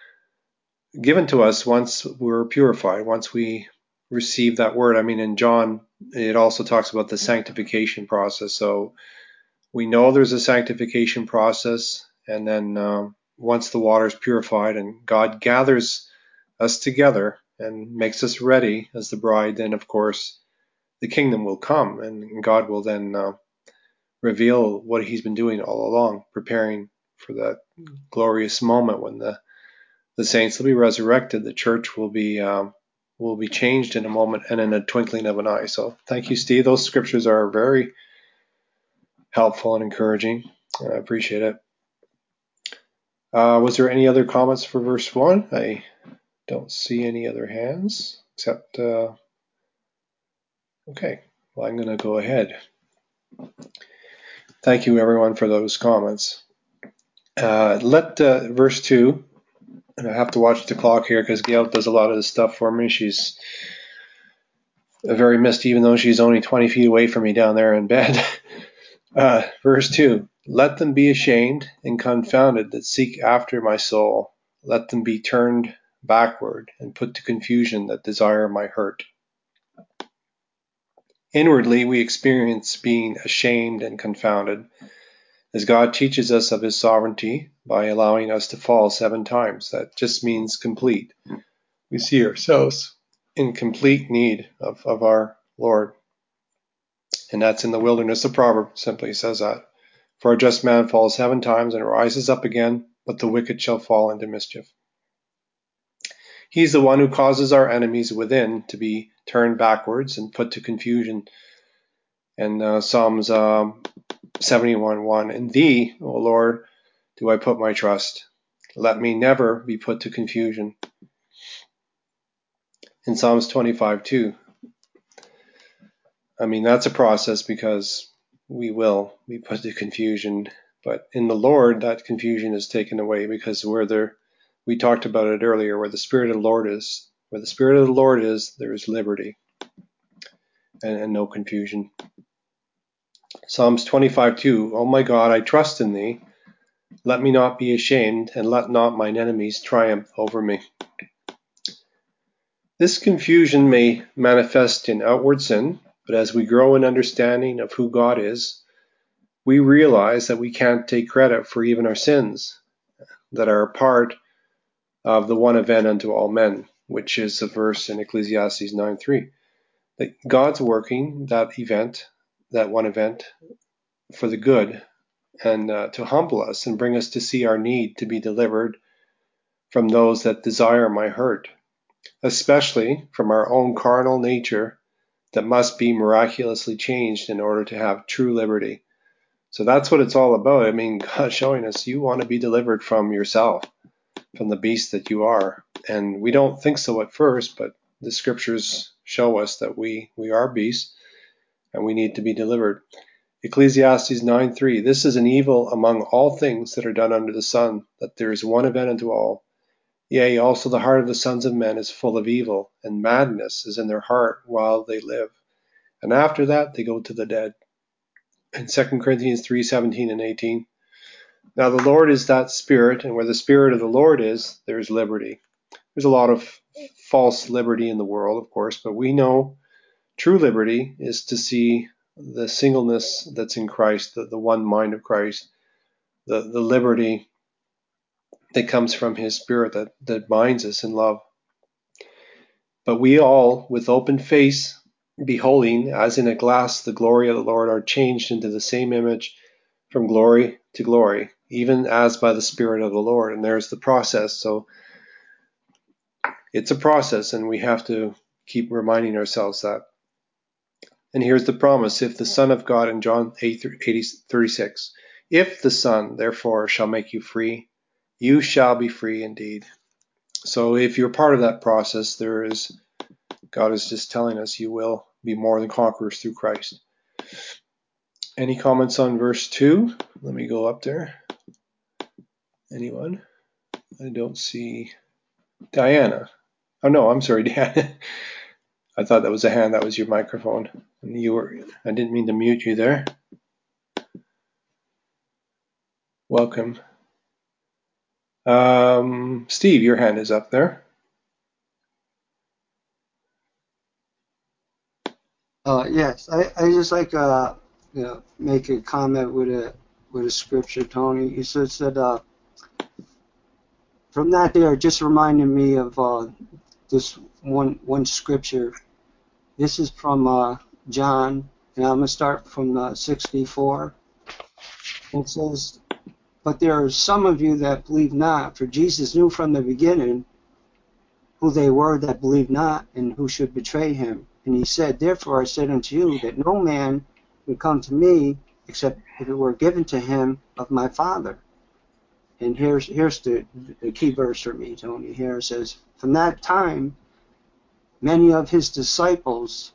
given to us once we're purified, once we receive that word. I mean, in John, it also talks about the sanctification process. So we know there's a sanctification process, and then um, once the water is purified and God gathers us together and makes us ready as the bride, then of course the kingdom will come, and God will then uh, reveal what he's been doing all along, preparing for that glorious moment when the the saints will be resurrected. The church will be um, will be changed in a moment and in a twinkling of an eye. So thank you, Steve. Those scriptures are very helpful and encouraging. I appreciate it. Uh, was there any other comments for verse one? I don't see any other hands, except, uh, okay, well, I'm going to go ahead. Thank you, everyone, for those comments. Uh, let uh, verse two, and I have to watch the clock here because Gail does a lot of this stuff for me. She's very misty, even though she's only twenty feet away from me down there in bed. Uh, verse two, let them be ashamed and confounded that seek after my soul. Let them be turned backward and put to confusion that desire my hurt. Inwardly, we experience being ashamed and confounded as God teaches us of his sovereignty by allowing us to fall seven times. That just means complete. We see ourselves in complete need of, of our Lord. And that's in the wilderness of Proverbs, simply says that. For a just man falls seven times and rises up again, but the wicked shall fall into mischief. He's the one who causes our enemies within to be turned backwards and put to confusion. And uh, Psalms um, seventy-one one, in thee, O Lord, do I put my trust. Let me never be put to confusion. In Psalms twenty-five two, I mean, that's a process because we will be put to confusion. But in the Lord, that confusion is taken away because where there, we talked about it earlier, where the Spirit of the Lord is, where the Spirit of the Lord is, there is liberty and, and no confusion. Psalms twenty-five two, O my God, I trust in thee. Let me not be ashamed, and let not mine enemies triumph over me. This confusion may manifest in outward sin, but as we grow in understanding of who God is, we realize that we can't take credit for even our sins that are a part of the one event unto all men, which is a verse in Ecclesiastes nine three. That God's working that event, that one event, for the good and uh, to humble us and bring us to see our need to be delivered from those that desire my hurt, especially from our own carnal nature that must be miraculously changed in order to have true liberty. So that's what it's all about. I mean, God's showing us you want to be delivered from yourself, from the beast that you are. And we don't think so at first, but the scriptures show us that we, we are beasts and we need to be delivered. Ecclesiastes nine three, this is an evil among all things that are done under the sun, that there is one event unto all. Yea, also the heart of the sons of men is full of evil, and madness is in their heart while they live. And after that they go to the dead. In Second Corinthians three seventeen and eighteen, now the Lord is that Spirit, and where the Spirit of the Lord is, there is liberty. There's a lot of false liberty in the world, of course, but we know true liberty is to see the singleness that's in Christ, the, the one mind of Christ, the, the liberty that comes from his Spirit that, that binds us in love. But we all, with open face, beholding as in a glass the glory of the Lord, are changed into the same image from glory to glory, even as by the Spirit of the Lord. And there's the process. So it's a process, and we have to keep reminding ourselves that. And here's the promise, if the Son of God in John eight thirty-six, if the Son, therefore, shall make you free, you shall be free indeed. So if you're part of that process, there is, God is just telling us you will be more than conquerors through Christ. Any comments on verse two? Let me go up there. Anyone? I don't see Diana. Oh no, I'm sorry, Diana. I thought that was a hand. That was your microphone. And you were. I didn't mean to mute you there. Welcome. Um, Steve, your hand is up there. Uh, yes, I, I just like uh, you know, make a comment with a with a scripture, Tony. You said said uh, from that there, just reminded me of uh, this one one scripture. This is from uh, John, and I'm gonna start from uh, sixty-four. It says, "But there are some of you that believe not, for Jesus knew from the beginning who they were that believed not, and who should betray him. And he said, Therefore I said unto you, that no man can come to me, except if it were given to him of my Father. And here's here's the, the key verse for me, Tony. Here it says, from that time, many of his disciples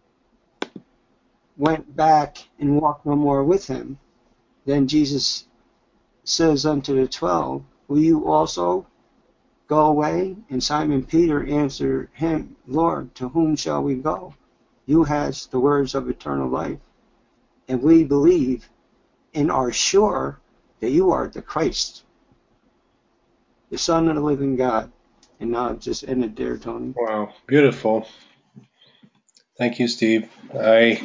went back and walked no more with him. Then Jesus says unto the twelve, will you also go away? And Simon Peter answered him, Lord, to whom shall we go? You hast the words of eternal life, and we believe and are sure that you are the Christ, the Son of the living God. And now I've just ended there, Tony. Wow, beautiful. Thank you, Steve. I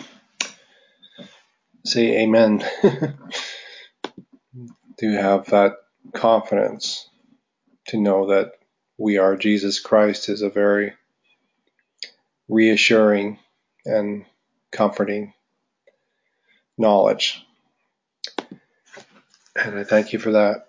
say amen. To have that confidence, to know that we are Jesus Christ, is a very reassuring and comforting knowledge. And I thank you for that.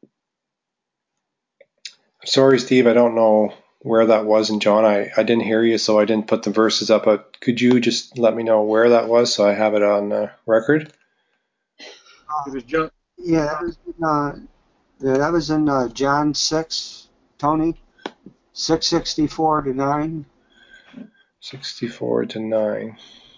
Sorry, Steve, I don't know where that was in John. I, I didn't hear you, so I didn't put the verses up. But could you just let me know where that was so I have it on uh, record? It was John. Yeah, that was in, uh, yeah, that was in uh, John six, Tony, six sixty-four to nine. sixty-four to nine.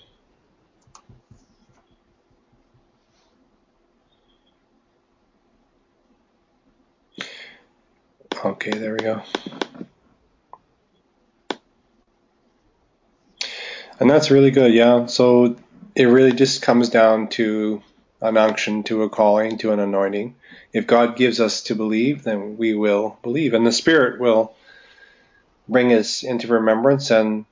Okay, there we go. And that's really good, yeah. So it really just comes down to an unction, to a calling, to an anointing. If God gives us to believe, then we will believe. And the Spirit will bring us into remembrance. And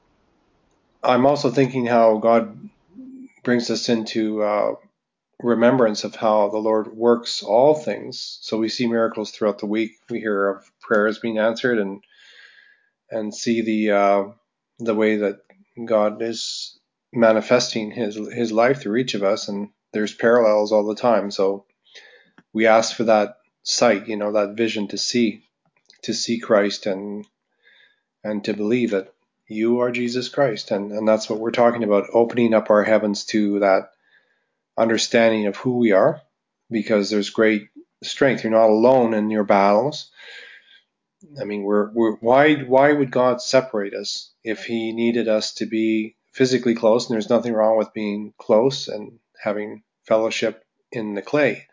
I'm also thinking how God brings us into uh, remembrance of how the Lord works all things. So we see miracles throughout the week. We hear of prayers being answered, and and see the uh, the way that God is manifesting his his life through each of us, and there's parallels all the time. So we ask for that sight, you know, that vision to see to see Christ, and and to believe that you are Jesus Christ. And and that's what we're talking about, opening up our heavens to that understanding of who we are, because there's great strength. You're not alone in your battles. I mean, we're, we're why why would God separate us if he needed us to be physically close? And there's nothing wrong with being close and having fellowship in the clay.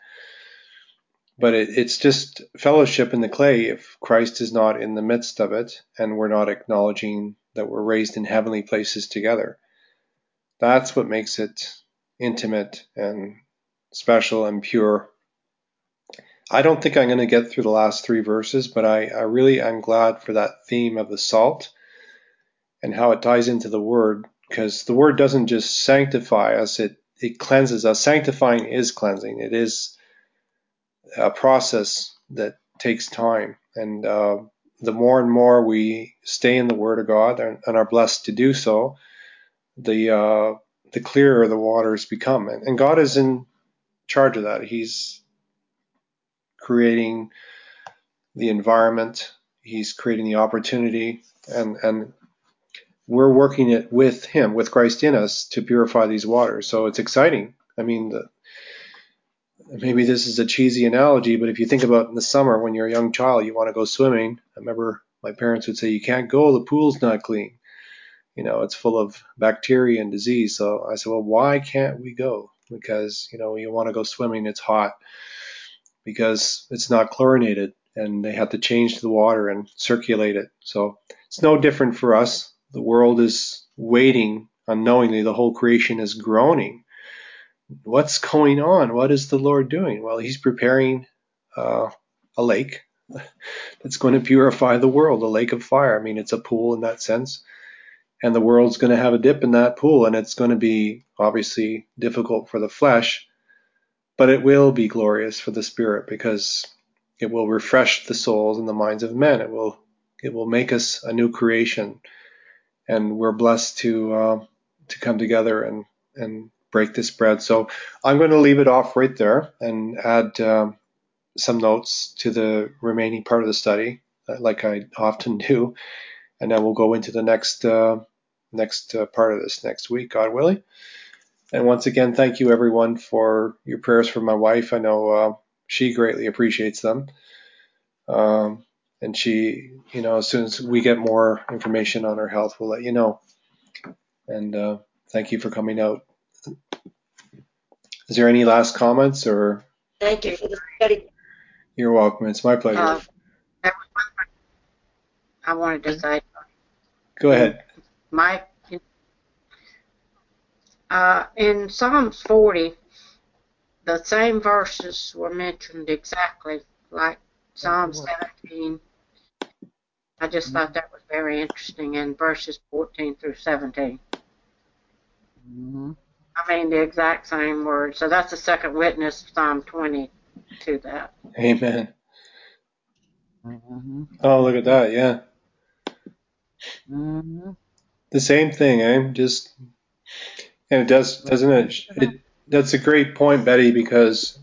But it, it's just fellowship in the clay if Christ is not in the midst of it, and we're not acknowledging that we're raised in heavenly places together. That's what makes it intimate and special and pure. I don't think I'm going to get through the last three verses, but I, I really am glad for that theme of the salt and how it ties into the word, because the word doesn't just sanctify us, it, it cleanses us. Sanctifying is cleansing. It is a process that takes time. And uh, the more and more we stay in the word of God, and, and are blessed to do so, the uh, the clearer the waters become. And, and God is in charge of that. He's creating the environment, he's creating the opportunity, and and we're working it with him, with Christ in us, to purify these waters. So it's exciting. I mean, the, maybe this is a cheesy analogy, but if you think about in the summer when you're a young child, you want to go swimming. I remember my parents would say, you can't go, the pool's not clean. You know, it's full of bacteria and disease. So I said, well, why can't we go? Because, you know, you want to go swimming, it's hot, because it's not chlorinated, and they have to change the water and circulate it. So it's no different for us. The world is waiting unknowingly. The whole creation is groaning. What's going on? What is the Lord doing? Well, he's preparing uh, a lake that's going to purify the world, a lake of fire. I mean, it's a pool in that sense. And the world's going to have a dip in that pool, and it's going to be obviously difficult for the flesh, but it will be glorious for the spirit, because it will refresh the souls and the minds of men. It will it will make us a new creation, and we're blessed to uh, to come together and and break this bread. So I'm going to leave it off right there and add um, some notes to the remaining part of the study, like I often do, and then we'll go into the next uh, next uh, part of this next week, God willing. And once again, thank you everyone for your prayers for my wife. I know uh, she greatly appreciates them. Um, and she, you know, as soon as we get more information on her health, we'll let you know. And uh, thank you for coming out. Is there any last comments or? Thank you for the study. You're welcome. It's my pleasure. Uh, I wanted to say. Go ahead. My, uh, in Psalms forty, the same verses were mentioned exactly like Psalm seventeen. I just thought that was very interesting in verses fourteen through seventeen. Mm-hmm. I mean, the exact same words. So that's the second witness, Psalm twenty, to that. Amen. Mm-hmm. Oh, look at that. Yeah. Mm-hmm. The same thing, eh? Just, and it does, doesn't it? it? That's a great point, Betty, because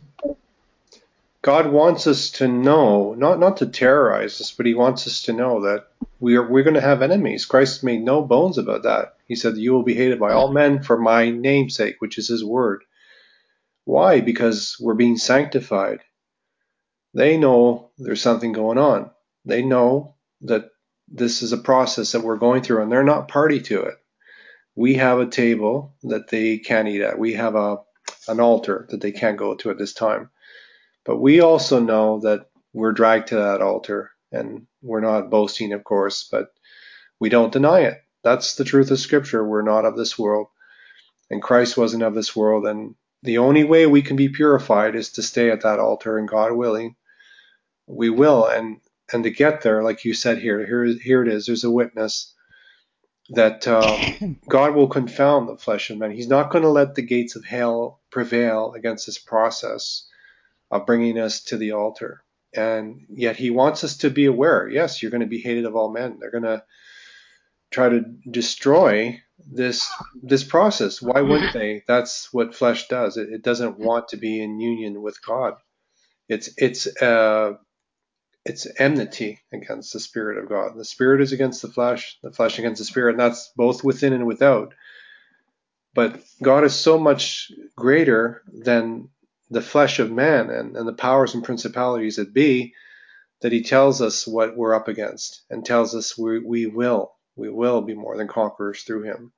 God wants us to know, not not to terrorize us, but He wants us to know that we are we're going to have enemies. Christ made no bones about that. He said, "You will be hated by all men for my name's sake," which is His word. Why? Because we're being sanctified. They know there's something going on. They know that this is a process that we're going through, and they're not party to it. We have a table that they can't eat at. We have a an altar that they can't go to at this time. But we also know that we're dragged to that altar, and we're not boasting, of course, but we don't deny it. That's the truth of Scripture. We're not of this world, and Christ wasn't of this world, and the only way we can be purified is to stay at that altar, and God willing, we will. And and to get there, like you said here, here, here it is. There's a witness that uh, God will confound the flesh of men. He's not going to let the gates of hell prevail against this process of bringing us to the altar. And yet He wants us to be aware. Yes, you're going to be hated of all men. They're going to try to destroy this this process. Why wouldn't they? That's what flesh does. It, it doesn't want to be in union with God. It's it's uh, it's enmity against the Spirit of God. The Spirit is against the flesh, the flesh against the Spirit, and that's both within and without. But God is so much greater than the flesh of man and, and the powers and principalities that be, that He tells us what we're up against and tells us we, we will, we will be more than conquerors through Him.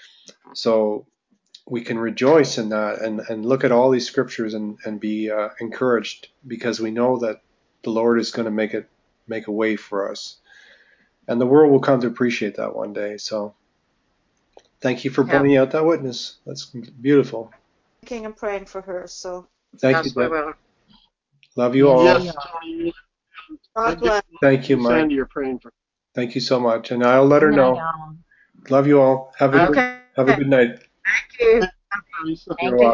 So we can rejoice in that and, and look at all these scriptures and, and be uh, encouraged, because we know that the Lord is going to make it, make a way for us. And the world will come to appreciate that one day. So thank you for Yeah. pointing out that witness. That's beautiful. Thinking and praying for her. So Thank Yes, you, we Deb. will. Love you all. Yes, Tony. God bless. Thank you, Mike. Sandy, you're praying for. Thank you so much. And I'll let her Good night, know. y'all. Love you all. Have a good, Okay. have a good night. Thank you. Teresa. Thank You're you. welcome.